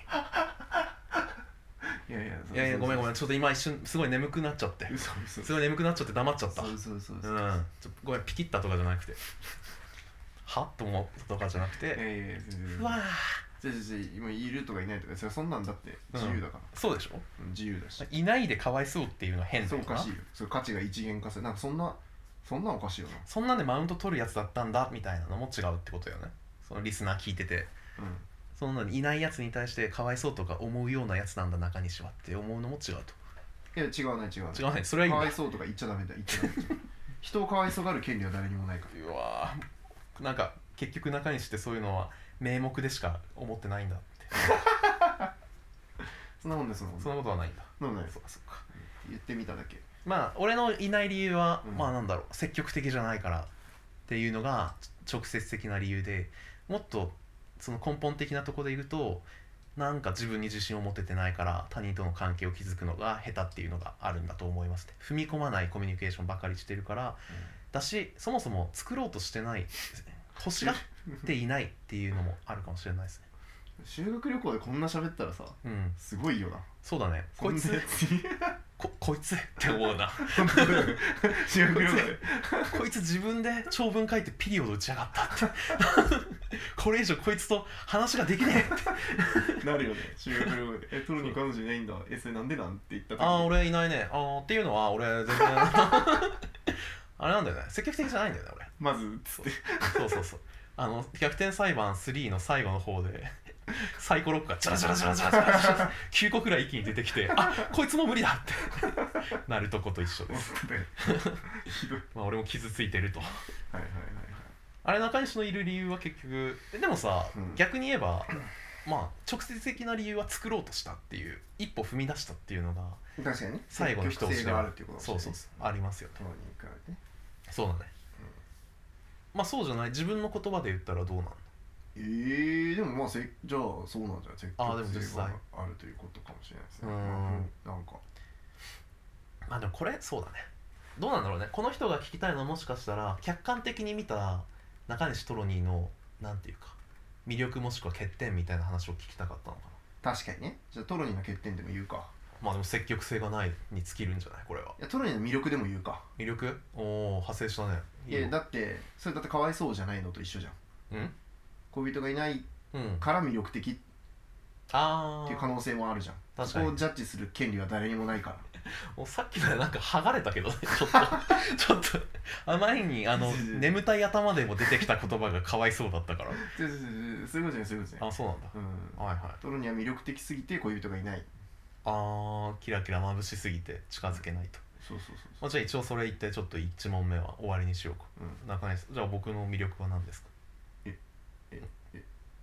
いやいやいやいや、ごめんごめん、ちょっと今一瞬すごい眠くなっちゃって、 嘘嘘すごい眠くなっちゃって黙っちゃった。 そうそうそうそう、 うんちょごめん、ピキッたとかじゃなくてはっと思ったとかじゃなくて、 いやいやいや全然うわー、 じゃあじゃあ今いるとかいないとか、それそんなんだって自由だから、 そうでしょ。 うん、自由だし。 いないでかわいそうっていうのは変だよな。 そうおかしいよ。それ価値が一元化する。なんかそんなそんなんおかしいよな。 そんなんでマウント取るやつだったんだみたいなのも違うってことよね。そのリスナー聞いてて、 うんそんなにいないやつに対してかわいそうとか思うようなやつなんだ中西はって思うのも違うと。 いや違うね違うね。 違うね、それはいいんだ。 かわいそうとか言っちゃダメだ、言っちゃダメだ人をかわいそうがる権利は誰にもないかうわー、なんか結局中西ってそういうのは名目でしか思ってないんだって。 ら。そんなもんですもんね。 そんなことはないんだ。 そんなもんない。 そうかそうか。 言ってみただけ。 まあ俺のいない理由は、 うんまあなんだろう、積極的じゃないからっていうのが直接的な理由で、もっとその根本的なところで言うと、なんか自分に自信を持ててないから他人との関係を築くのが下手っていうのがあるんだと思いますね。踏み込まないコミュニケーションばかりしてるからだし、そもそも作ろうとしてない欲しがっていないっていうのもあるかもしれないですね。 修学旅行でこんな喋ったらさ、 うんすごいよな。 そうだね、こいつそんなやつにこ, こいつって思うな本当だよね。修学旅行でこいつ自分で長文書いてピリオド打ちやがったってこれ以上こいつと話ができねえってなるよね。修学旅行でえトロに彼女いないんだ、えそれなんでなんって言った時に、 ああ俺いないねあーっていうのは俺全然あれなんだよね、積極的じゃないんだよね俺。 まずつってそうそうそう、あの逆転裁判スリーの最後の方でサイコロックがジャラジャラジャラジャラジャラジャラきゅうこくらい一気に出てきてあこいつも無理だってなるとこと一緒です。 本当だよひどい。 まあ俺も傷ついてると。 はいはいはいあれ中西のいる理由は結局でもさ、 うん、 逆に言えばまあ直接的な理由は作ろうとしたっていう一歩踏み出したっていうのがはい。確かにね。 最後の一押しでがあるっていうことそうそうそうありますよね。 トロに比べて。 そうだね、うん、まあそうじゃない自分の言葉で言ったらどうなの。 えー、でもまあせじゃあそうなんじゃない。積あーでも実極性が際あるということかもしれないですね。 うんなんかまあでもこれそうだね、どうなんだろうね。この人が聞きたいのはもしかしたら客観的に見た中西トロニーのなんていうか魅力もしくは欠点みたいな話を聞きたかったのか確かにね。じゃあトロニーの欠点でも言うか。 な。まあでも積極性がないに尽きるんじゃないこれは。 いやトロニーの魅力でも言うか。 魅力おお派生したね。 いやだってそれだってかわいそうじゃないのと一緒じゃん。 うん恋人がいないうんから魅力的っああていう可能性もあるじゃん。 確かにそこをジャッジする権利は誰にもないから。 もうさっきのなんか剥がれたけどねちょっとちょっとあまりにあの眠たい頭でも出てきた言葉がかわいそうだったから。 そうそうそうそういうことじゃないそういうことじゃない。 あそうなんだ、 うん。 はいはい。 トロニーは魅力的すぎて恋人がいない。 あーキラキラ眩しすぎて近づけないと。 そうそうそうまあ、じゃあ一応それ言ってちょっといち問目は終わりにしようか。 そう。うん。 中西さんじゃあ僕の魅力は何ですか。 ええ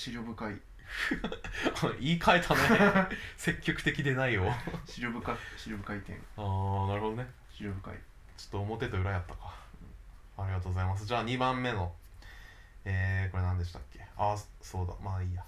資料深い言い換えたね積極的でないよ資料深資料深い点。 ああなるほどね。 資料深い。 ちょっと表と裏やったか、うん、ありがとうございます。じゃあにばんめのえー、これ何でしたっけ。あーそうだまあいいや。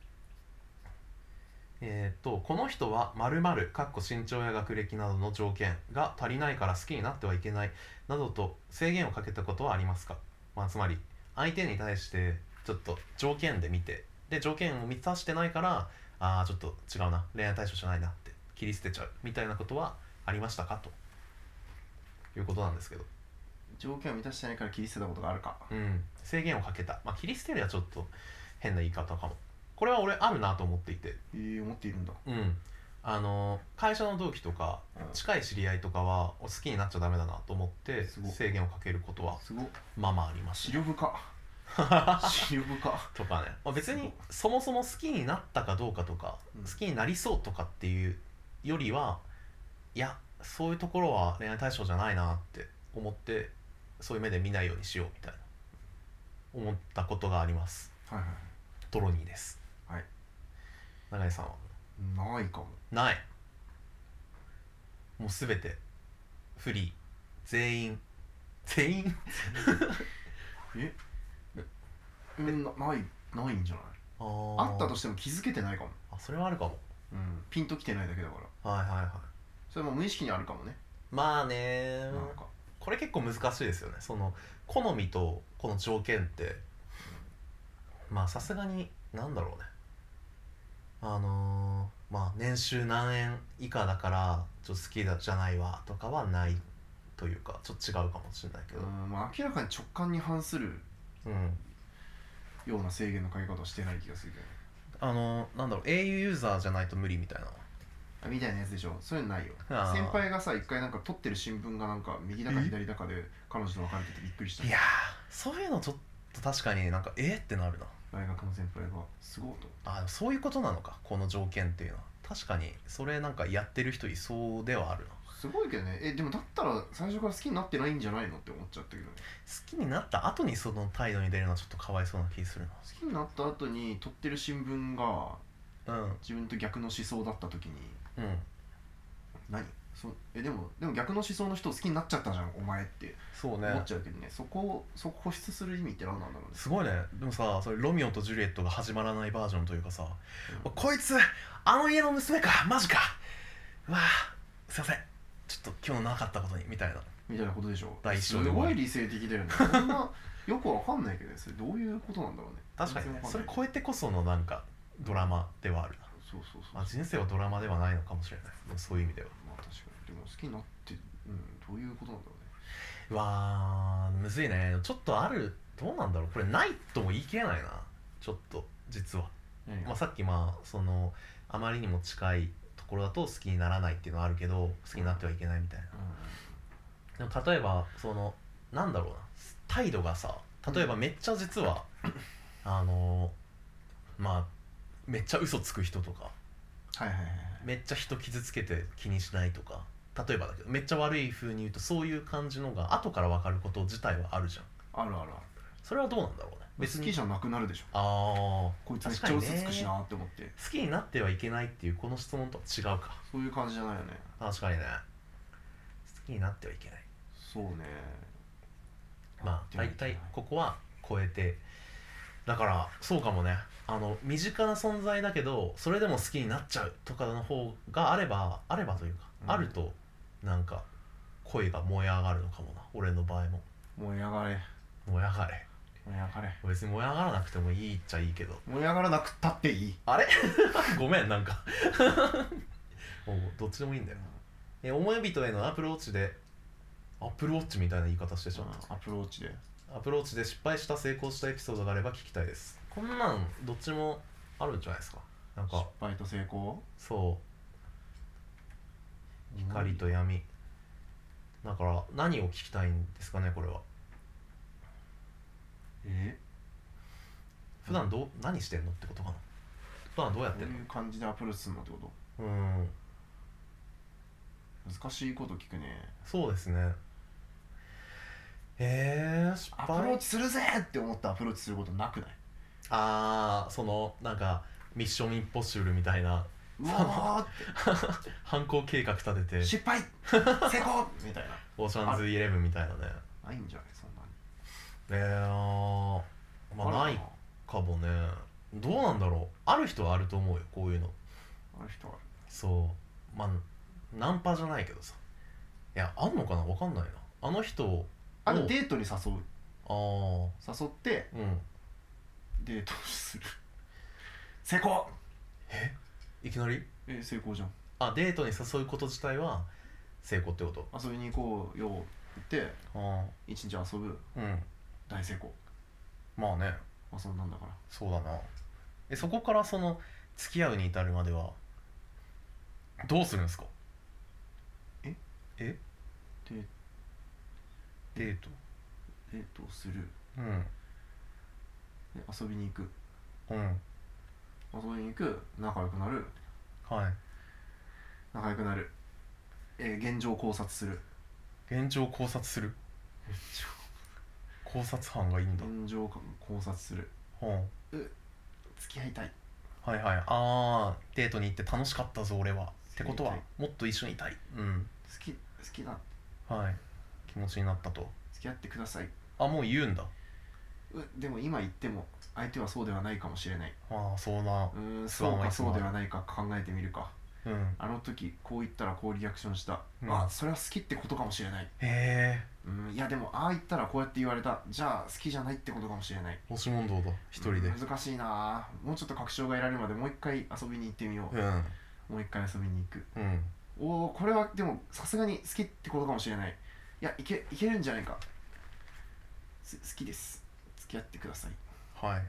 えー、っとこの人は〇〇かっこ身長や学歴などの条件が足りないから好きになってはいけないなどと制限をかけたことはありますか。まあつまり相手に対してちょっと条件で見て、で条件を満たしてないからああちょっと違うな恋愛対象じゃないなって切り捨てちゃうみたいなことはありましたかということなんですけど。 条件を満たしてないから切り捨てたことがあるか。 うん制限をかけた、まあ切り捨てるはちょっと変な言い方かも。これは俺あるなと思っていて。 えー、思っているんだ。 うんあの会社の同期とか近い知り合いとかは好きになっちゃダメだなと思って制限をかけることはすごまあまああります。 資料深資料深とかね、まあ、別にそもそも好きになったかどうかとか、うん、好きになりそうとかっていうよりはいやそういうところは恋愛対象じゃないなって思ってそういう目で見ないようにしようみたいな思ったことがあります。 はいはいトロニーです。 はい。 永井さんはないかも。 ない。もうすべてフリー全員全員ええなないないんじゃない。ああったとしても気づけてないかも。 あそれはあるかも。 うんピンときてないだけだから。はいはいはい。 それも無意識にあるかもね。 まあねなんかこれ結構難しいですよね。その好みとこの条件って、うん、まあさすがになんだろうねあのー、まあ年収何円以下だからちょっと好きじゃないわとかはないというかちょっと違うかもしれないけど、 うんまあ明らかに直感に反するうんような制限のかけ方をしてない気がするけど、ね、 あのー、なんだろう エーユー ユーザーじゃないと無理みたいなみたいなやつでしょ。そういうのないよ。先輩がさ一回なんか撮ってる新聞がなんか右だか左だかで彼女と別れててびっくりした。 いやーそういうのちょっと確かになんかえー、ってなるな。 大学の先輩がすごいと。 あそういうことなのかこの条件っていうのは。確かにそれなんかやってる人いそうではあるな。 すごいけどね。えでもだったら最初から好きになってないんじゃないのって思っちゃったけどね。 好きになった後にその態度に出るのはちょっとかわいそうな気するな。 好きになった後に撮ってる新聞が、うん、自分と逆の思想だった時に、うん、何そえでもでも逆の思想の人を好きになっちゃったじゃんお前ってそうね思っちゃうけどね。そこをそこ保湿する意味って何なんだろうね。 すごいね。でもさそれロミオとジュリエットが始まらないバージョンというかさ、うん、こいつあの家の娘かマジかうわすいませんちょっと今日のなかったことにみたいなみたいなことでしょ。 すごい理性的だよねそんなよくわかんないけどそれどういうことなんだろうね。 確かにねそれ超えてこそのなんかドラマではあるな。 そうそうそう、 まあ、人生はドラマではないのかもしれないそういう意味では。 まあ確かに。でも好きになってうんどういうことなんだろうね。 うわーむずいね。ちょっとあるどうなんだろうこれないとも言い切れないなちょっと実は、まあ、さっきまあそのあまりにも近いところだと好きにならないっていうのはあるけど好きになってはいけないみたいな、うん、でも例えばそのなんだろうな態度がさ例えばめっちゃ実は、うん、あのまあめっちゃ嘘つく人とか、 はいはいはいはい、 めっちゃ人傷つけて気にしないとか例えばだけどめっちゃ悪い風に言うとそういう感じのが後から分かること自体はあるじゃん。 あるあるある。 それはどうなんだろうね。 別に好きじゃなくなるでしょ。 ああこいつめっちゃ嘘つくしなって思って、ね、 好きになってはいけないっていうこの質問とは違うか。 そういう感じじゃないよね。 確かにね好きになってはいけない。 そうね。 まあ大体ここは超えてだからそうかもね。あの身近な存在だけどそれでも好きになっちゃうとかの方があればあればというか、うん、あるとなんか恋が燃え上がるのかもな俺の場合も。 燃え上がれ燃え上がれ燃え上がれ。 別に燃え上がらなくてもいいっちゃいいけど燃え上がらなくたっていいあれごめんなんかもうどっちでもいいんだよ。え思い人へのアプローチでアップルウォッチみたいな言い方してしまった。 アプローチでアプローチで失敗した成功したエピソードがあれば聞きたいです。こんなんどっちもあるんじゃないですか。なんか失敗と成功そう光と闇だから何を聞きたいんですかねこれは。 え普段どう何してんのってことかな。普段どうやってんの。 こういう感じでアプローチするのってこと。 うん難しいこと聞くね。 そうですね。えー、失敗アプローチするぜって思ってアプローチすることなくない。 あーそのなんかミッションインポッシブルみたいなうわーって犯行計画立てて失敗成功みたいなオーシャンズイレブンみたいなね。 ないんじゃないそんなに。 えー、まああるないかもね。どうなんだろう。ある人はあると思うよこういうの。 ある人はある。 そうまあナンパじゃないけどさ。いやあんのかなわかんないな。あの人をあのデートに誘うあー誘ってうんデートする成功。 えいきなりえ成功じゃん。 あデートに誘うこと自体は成功ってこと。 遊びに行こうよって言ってあ一日遊ぶあうん大成功。 まあねまあそんなんだから。 そうだな。えそこからその付き合うに至るまではどうするんですか。 ええでデートデートをするうんで遊びに行くうん遊びに行く仲良くなるはい仲良くなる、えー、現状考察する現状考察する考察班がいいんだ。 現状考察するうん付き合いたいはいはいあーデートに行って楽しかったぞ俺はってことは付きもっと一緒にいたいうん好き好きなはい気持ちになったと。 付き合ってください。 あもう言うんだ。 うでも今言っても相手はそうではないかもしれない。 ああそうなうーん不そうか安はいつもあるそうではないか考えてみるか。 うんあの時こう言ったらこうリアクションした、 うんあそれは好きってことかもしれない。 へえうんいやでもああ言ったらこうやって言われた、じゃあ好きじゃないってことかもしれない。 押し問答だ一人でうん難しいな。もうちょっと確証が得られるまでもう一回遊びに行ってみよう、 うんもう一回遊びに行く。 うんおおこれはでもさすがに好きってことかもしれない。いやいけいけるんじゃないか。す好きです付き合ってください。 はい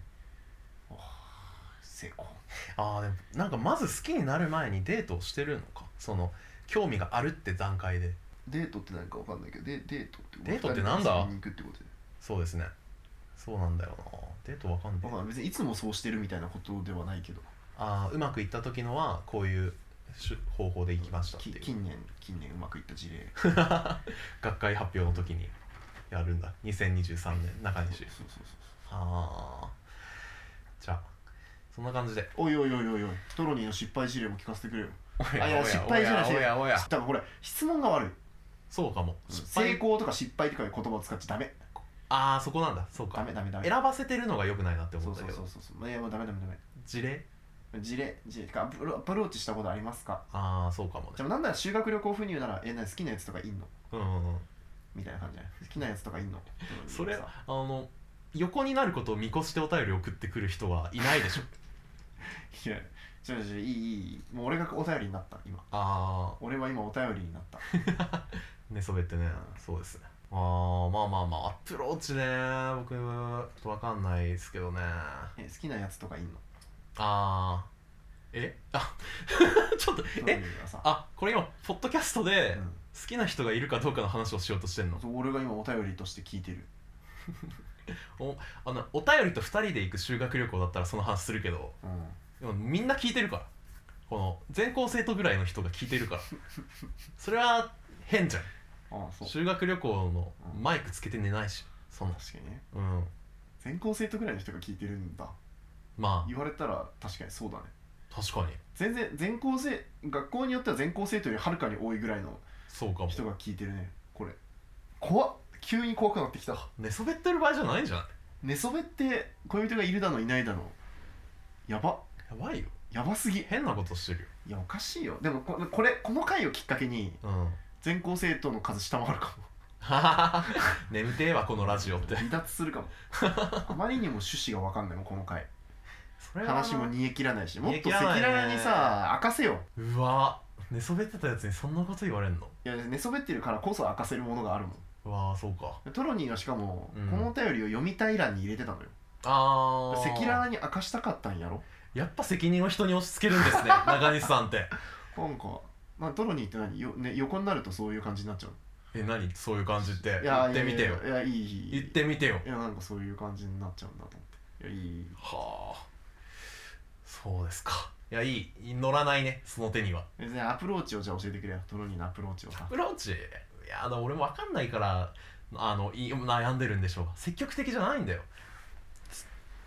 成功。 ああでもなんかまず好きになる前にデートをしてるのか。その興味があるって段階で。 デートって何か分かんないけどデデートってデートってなんだ遊びに行くってことでそうですねそうなんだよな。デートわかんねえ分かんない。別にいつもそうしてるみたいなことではないけどああうまくいった時のはこういうしゅ方法で行きましたっていうき近年近年うまくいった事例学会発表の時にやるんだにせんにじゅうさんねん中西。 そうそうそうああじゃあそんな感じでそう。おいおいおいおいおいトロニーの失敗事例も聞かせてくれよ。 おあいや失敗じゃないおやおや多分これ質問が悪い。 そうかも成功とか失敗とかいう言葉を使っちゃダメああそこなんだそうダかメダメダメ。 選ばせてるのが良くないなってそうそう思ったけどそうそうそう。いやもうダメダメダメ。 事例事例事例かアプロアプローチしたことありますか。 ああそうかもねじゃあなんなら修学旅行風に言うならえな好きなやつとかいんのうんうんうんみたいな感じじゃない。好きなやつとかいんのそれさあの横になることを見越してお便り送ってくる人はいないでしょいや違う違ういいいいもう俺がお便りになった今。 あ俺は今お便りになったあ寝そべってね、 んそうですね。ああまあまあまあアプローチね僕ちょっとわかんないですけどね。 え好きなやつとかいんのああえあちょっとトロニえーがさあこれ今ポッドキャストでうん好きな人がいるかどうかの話をしようとしてんの。 そう俺が今お便りとして聞いてる。 おあのお便りとふたりで行く修学旅行だったらその話するけどうんでもみんな聞いてるからこの全校生徒ぐらいの人が聞いてるからそれは変じゃん。 ああそう修学旅行のマイクつけて寝ないしその確かにね。 うん全校生徒ぐらいの人が聞いてるんだ。 ま言われたら確かにそうだね。 あ確かに全然全校生学校によっては全校生徒よりはるかに多いぐらいのそうかも。 人が聞いてるねこれ。怖っ急に怖くなってきた。 寝そべってる場合じゃないんじゃない。 寝そべって恋人がいるだのいないだのやばやばいよやばすぎ。 変なことしてるよ。 いやおかしいよ。でもここれこの回をきっかけにうん全校生徒の数下回るかも。 眠てえわこのラジオって離脱するかもあまりにも趣旨が分かんないもんこの回。 それは話も煮え切らないしもっ煮えと赤切らないね裸々にさ明かせよ。 うわ寝そべってたやつにそんなこと言われんの。 いや寝そべってるからこそ明かせるものがあるもん。 うわそうか。 トロニーはしかも、 うんこのお便りを読みたい欄に入れてたのよ。 あー赤裸々に明かしたかったんやろ。 やっぱ責任を人に押し付けるんですね中西さんって。 なんか、まあ、トロニーって何よ、ね、横になるとそういう感じになっちゃう。 え何そういう感じっていや言ってみてよ。 いやいやいやいいいい言ってみてよ。 いやなんかそういう感じになっちゃうんだと思って。いやいいはあそうですか。いやいい乗らないねその手には。 別にアプローチをじゃあ教えてくれよトロニーのアプローチをさア。プローチいやだ俺も分かんないからあのい悩んでるんでしょう。積極的じゃないんだよ。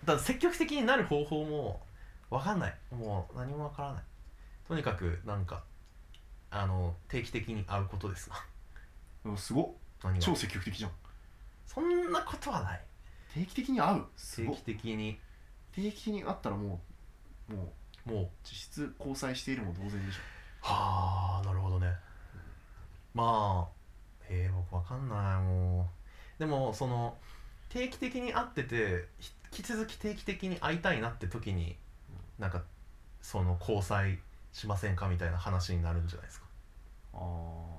だから積極的になる方法も分かんない。もう何も分からない。とにかくなんかあの定期的に会うことですな。 でもすごっ、 何が超積極的じゃん。 そんなことはない。 定期的に会う、すごっ。 定期的に定期的に会ったらもうもうもう実質交際しているも同然でしょ。 はあ、なるほどね。まあえー、僕わかんないもう。でもその定期的に会ってて引き続き定期的に会いたいなって時に、なんかその交際しませんかみたいな話になるんじゃないですか。 ああ、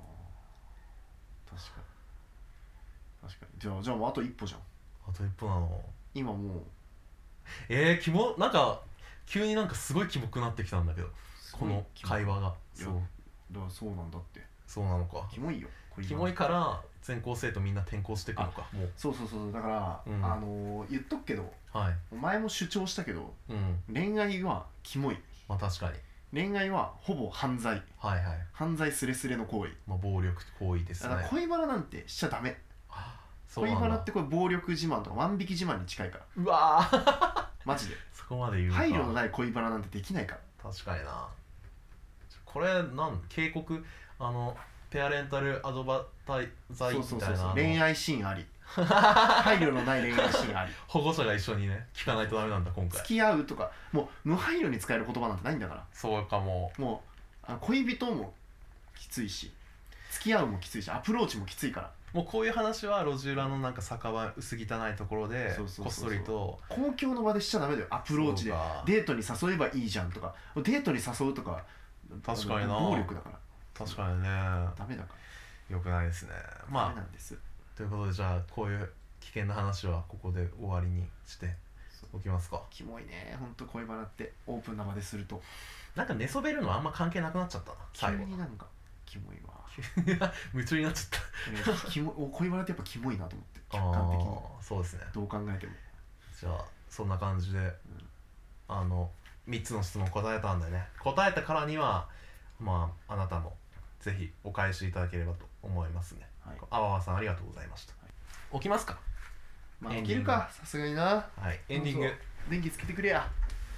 確かに確かに。じゃあじゃあもうあと一歩じゃん。 あと一歩なの。 今もうえー、キモ、なんか急になんかすごいキモくなってきたんだけど、この会話が。 そうだからそうなんだって。 そうなのか。 キモいよ。 キモいから全校生徒みんな転校してくのか。もうそうそうそう、だから、うん、あのー、言っとくけど、 はい、 お前も主張したけど、 うん、 恋愛はキモい。 まあ確かに恋愛はほぼ犯罪、 はいはい、 犯罪スレスレの行為、 まあ、暴力行為ですね。 だから恋バナなんてしちゃダメ。 そう恋バナってこれ暴力自慢とか万引き自慢に近いから。 うわーマジでそこまで言うか。 配慮のない恋バナなんてできないから。 確かにな。これなん警告、あのペアレンタルアドバタイザイみたいな。そうそうそうそう、 恋愛シーンあり配慮のない恋愛シーンあり保護者が一緒にね聞かないとダメなんだ今回。 付き合うとかもう無配慮に使える言葉なんてないんだから。 そうかも。 もうあ恋人もきついし付き合うもきついしアプローチもきついから。 もうこういう話は路地裏のなんか酒場薄汚いところでこっそりと。 公共の場でしちゃダメだよ。アプローチでデートに誘えばいいじゃんとか、デートに誘うとか確かにな、 暴力だから。 確かにね、 ダメだから。 よくないですね。まあダメなんです。 ということで、じゃあこういう危険な話はここで終わりにしておきますか。 キモいねほんと恋バナってオープンな場ですると。 なんか寝そべるのはあんま関係なくなっちゃったな最後。 急になんかキモいわ夢中になっちゃった、 キモ恋バナってやっぱキモいなと思って客観的に。 そうですね、 どう考えても。 じゃあそんな感じで、うん、あのみっつの質問答えたんでね、答えたからにはまああなたもぜひお返しいただければと思いますね。はい、あわわさんありがとうございました。はい、起きますか。 まあ起きるかさすがにな。 はい、エンディング。 電気つけてくれや。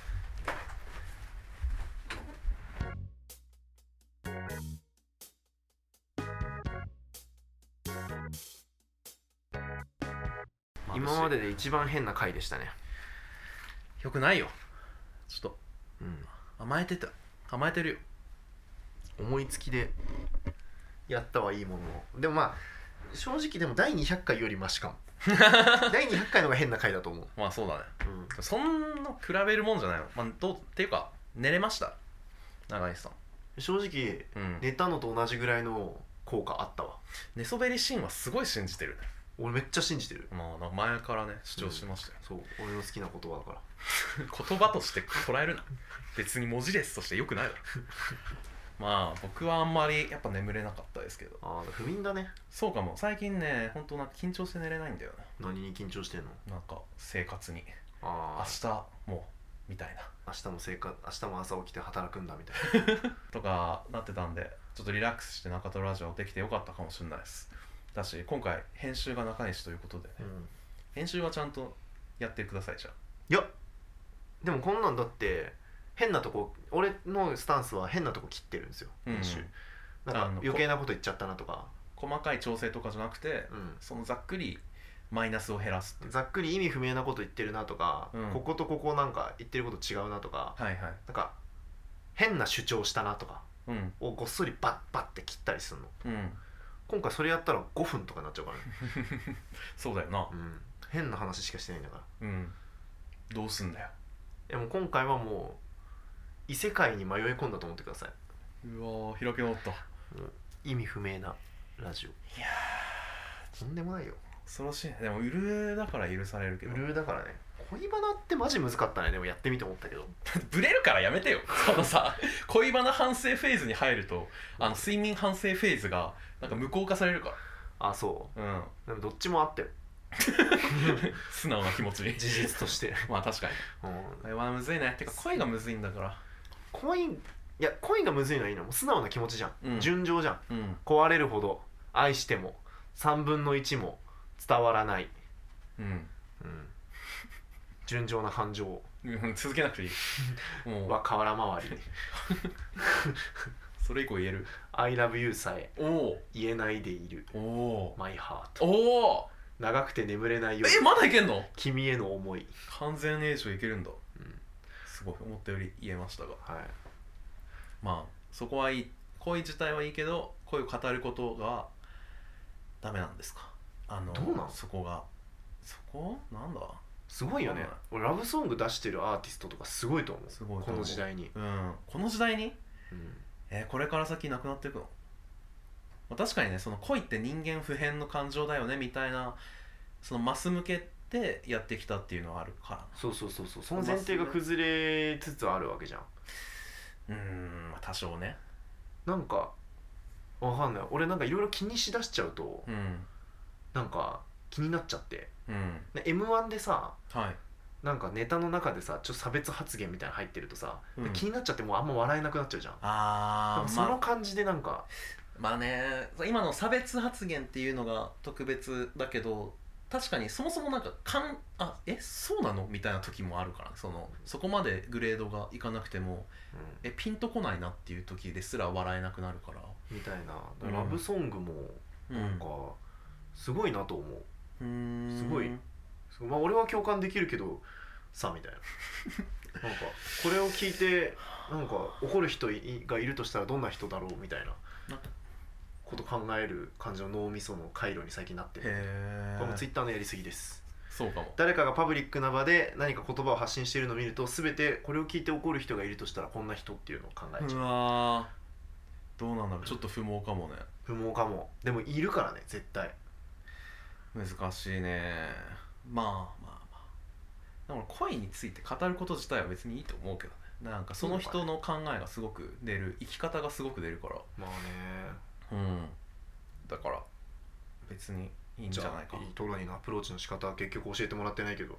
今までで一番変な回でしたね。 よくないよ。ちょっと、 うん、 甘えてた甘えてるよ。 思いつきでやったはいいものの、でもまあ正直でもだいにひゃっかいよりマシかもだいにひゃっかいのが変な回だと思う。 まあそうだね、 うん、 そんな比べるもんじゃないの、まあ、どうっていうか寝れました長西さん。 正直、うん、寝たのと同じぐらいの効果あったわ。 寝そべりシーンはすごい信じてるね。 俺めっちゃ信じてる。 まあ前からね主張してましたよ、 うん、そう俺の好きな言葉だから言葉として捉えるな別に文字列としてよくないだろまあ僕はあんまりやっぱ眠れなかったですけど。 ああ不眠だね。 そうかも。最近ね本当なんか緊張して寝れないんだよね。 何に緊張してんの。 なんか生活に。 ああ明日もみたいな、 明日も生活明日も朝起きて働くんだみたいなとかなってたんで、ちょっとリラックスして中トロラジオできてよかったかもしれないです。だし今回編集が中西ということで、ね、うん、編集はちゃんとやってください。じゃあいやでもこんなんだって変なとこ、俺のスタンスは変なとこ切ってるんですよ編集、うん、なんか余計なこと言っちゃったなとか細かい調整とかじゃなくて、うん、そのざっくりマイナスを減らすっていう、 ざっくり意味不明なこと言ってるなとか、うん、こことここなんか言ってること違うなとか、 はいはい、 なんか変な主張したなとかをごっそりバッバッって切ったりするの、うん、今回それやったらごふんとかになっちゃうからねそうだよな、 うん、変な話しかしてないんだから、 うん、どうすんだよ。 でも今回はもう異世界に迷い込んだと思ってください。 うわー開け直った、 うん、意味不明なラジオ。 いやーとんでもないよ。 恐ろしいね。でもウルだから許されるけど、 ウルだからね。恋バナってマジ難かったね。でもやってみて思ったけどブレるからやめてよそのさ恋バナ反省フェーズに入るとあの睡眠反省フェーズがなんか無効化されるから。 あ、そう、 うん、 でもどっちもあって素直な気持ちに事実としてまあ確かに、うん、恋バナむずいね。てか恋がむずいんだから。 恋いや恋がむずいのはいいの。もう素直な気持ちじゃん、うん、純情じゃん、 うん、 壊れるほど愛してもさんぶんのいちも伝わらない、 うん、 うん、 純情な繁盛うん続けなくていいもうは河原回りそれ以降言える I love you さえおお言えないでいるおお My heart おお長くて眠れない夜えまだいけんの君への思い、 完全栄唱いけるんだうん、 すごい思ったより言えましたがはい、 まあそこはいい恋自体はいいけど恋を語ることがダメなんですかあのどうなんそこがそこなんだすごいよね。俺ラブソング出してるアーティストとかすごいと思う。 すごいと思うこの時代に、 うんこの時代に、 うん、 えーこれから先なくなっていくの、まあ、確かにねその恋って人間不変の感情だよねみたいなそのマス向けてやってきたっていうのはあるからなそうそうそうそう、その前提が崩れつつあるわけじゃん。 うーんまあ多少ねなんかわかんない、俺なんかいろいろ気にしだしちゃうと、 うんなんか気になっちゃって、 うんね、エムワン でさはいなんかネタの中でさちょっと差別発言みたいなの入ってるとさ、 うん気になっちゃってもうあんま笑えなくなっちゃうじゃん。 あーなんかその感じでなんか、 まあ、まあね今の差別発言っていうのが特別だけど確かにそもそもなんかかんあえそうなのみたいな時もあるからそのそこまでグレードがいかなくてもうん、 えピンとこないなっていう時ですら笑えなくなるからみたいな。 うんラブソングもなんかすごいなと思う。 うーんすごいまあ俺は共感できるけどさみたいななんかこれを聞いてなんか怒る人がいるとしたらどんな人だろうみたいなこと考える感じの脳みその回路に最近なってる。 へこれもツイえッターのやりすぎです。 そうかも誰かがパブリックな場で何か言葉を発信しているのを見ると全てこれを聞いて怒る人がいるとしたらこんな人っていうのを考えちうゃう。 わどうなんだろうちょっと不毛かもね不毛かも。でもいるからね絶対。 難しいねまあまあまあだから恋について語ること自体は別にいいと思うけどねなんかその人の考えがすごく出る生き方がすごく出るからまあね。 うんだから別にいいんじゃないかいいトロニーのアプローチの仕方は結局教えてもらってないけど、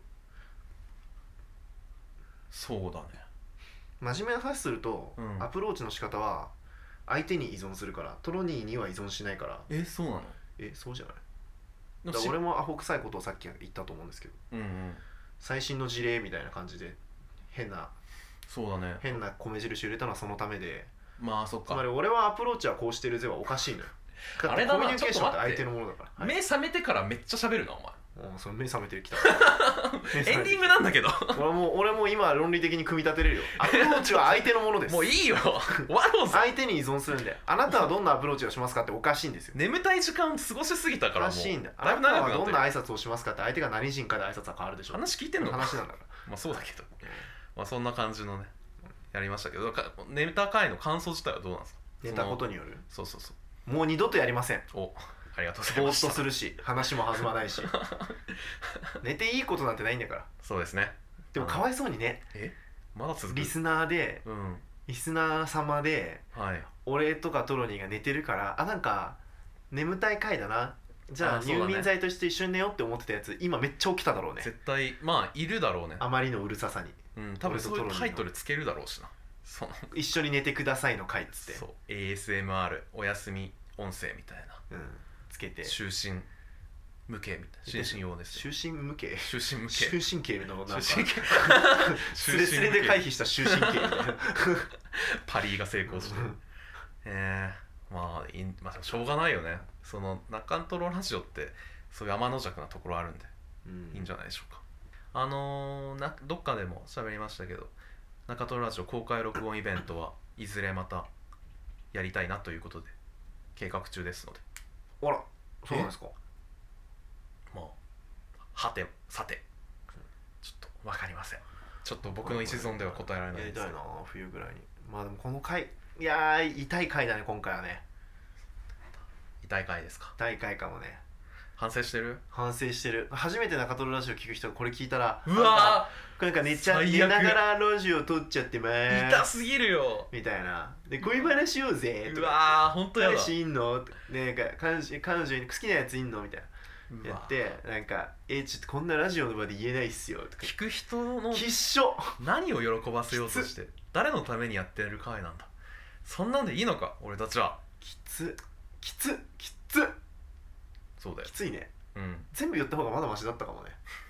そうだね真面目な話すると、 うん、 アプローチの仕方は相手に依存するからトロニーには依存しないから。 えそうなのえそうじゃないだから俺もアホ臭いことをさっき言ったと思うんですけど、 うんうん最新の事例みたいな感じで変なそうだね変な米印を入れたのはそのためで、 まあそっかつまり俺はアプローチはこうしてるぜはおかしいのよ。だってあれだなコミュニケーションって相手のものだから、はい、 目覚めてからめっちゃ喋るなお前うん、その目覚めてきたエンディングなんだけど俺も俺も今論理的に組み立てれるよ。アプローチは相手のものです。 もういいよ終わろうぜ相手に依存するんで、あなたはどんなアプローチをしますかっておかしいんですよ。 眠たい時間過ごしすぎたかおらもうかしいんだよ。 だいぶあなたは長くなってるどんな挨拶をしますかって相手が何人かで挨拶は変わるでしょ。 話聞いてんのか話なんだかまあそうだけどまあそんな感じのねやりましたけどかネタ回の感想自体はどうなんですか。 ら。寝たことによる。 そうそうそうもう二度とやりません。 おありがとうございぼーっましたとするし話も弾まないし寝ていいことなんてないんだから。 そうですねでもかわいそうにね、 えまだ続くリスナーでうんリスナー様ではい俺とかトロニーが寝てるからあなんか眠たい回だなじゃああそうだね入眠剤として一緒に寝ようって思ってたやつ今めっちゃ起きただろうね。 絶対まあいるだろうねあまりのうるささに。 うん多分そういうタイトルつけるだろうしなその一緒に寝てくださいの回っつってそう エーエスエムアール おやすみ音声みたいなうん、つけて就寝無形みたいな心身用ですよ終身無形就寝無形終身刑のなんか終身刑スレスレで回避した終身刑みたいなパリーが成功してえー、まあいい、まあ、しょうがないよねその中トロラジオってそういう天の弱なところあるんで、うん、いいんじゃないでしょうか。あのー、などっかでも喋りましたけど中トロラジオ公開録音イベントはいずれまたやりたいなということで計画中ですので。 あらそうなんですか。 まあはてさてちょっと分かりません。ちょっと僕の一存では答えられないです。 やりたいな冬ぐらいに。まあでもこの回いやー痛い回だね今回はね。 痛い回ですか。 痛い回かもね。 反省してる反省してる。初めて中トロラジオ聞く人がこれ聞いたらうわーなんか寝ちゃ寝ながらラジオ撮っちゃってまーす痛すぎるよみたいな。で恋話しようぜとか。 うわーほんとやだ。 彼氏いんのねなんか彼女彼女に好きなやついんのみたいなやってなんかえちょっとこんなラジオの場で言えないっすよとか聞く人の必勝何を喜ばせようとして誰のためにやってる回なんだ。そんなんでいいのか俺たちは。 きつきつきつそうだよきついね。 うん全部言った方がまだマシだったかもね。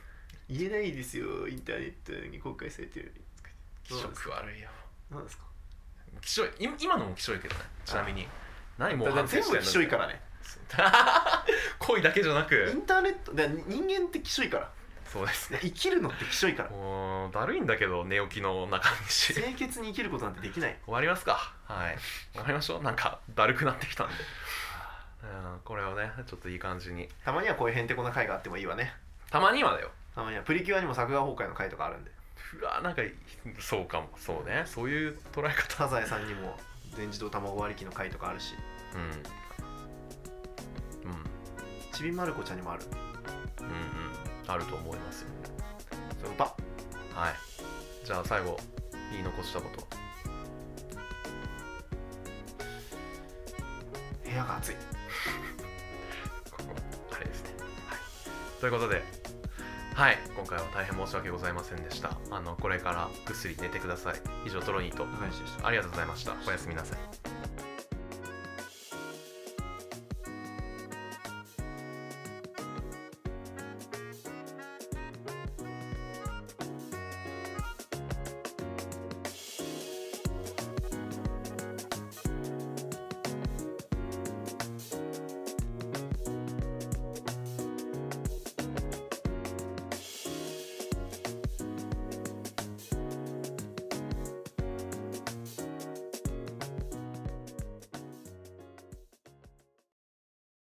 言えないですよ、インターネットに公開されてる。 気色悪いよ。 何ですか。 気色い、今のも気色いけどね。ちなみに何もう全部気色いからね。 恋だけじゃなくインターネットで人間って気色いから。 そうですね。 生きるのって気色いから。 もうだるいんだけど寝起きの中西。 清潔に生きることなんてできない。 終わりますか。はい。終わりましょう。なんかだるくなってきたんで。うん、これをねちょっといい感じに。 たまにはこういうへんてこな回があってもいいわね。 たまにはだよ。 たまにはプリキュアにも作画崩壊の回とかあるんで。 うわなんかそうかも。そうね。そういう捉え方。 サザエさんにも全自動卵割り機の回とかあるし。 うん。うん。 ちびまる子ちゃんにもある。 うんうん。あると思いますよ。 そのば。 はい。じゃあ最後言い残したこと。 部屋が暑い。 ここあれですね。はい。ということで、はい、今回は大変申し訳ございませんでした。あのこれからぐっすり寝てください。以上トロニーと高橋でした。 ありがとうございました。おやすみなさい。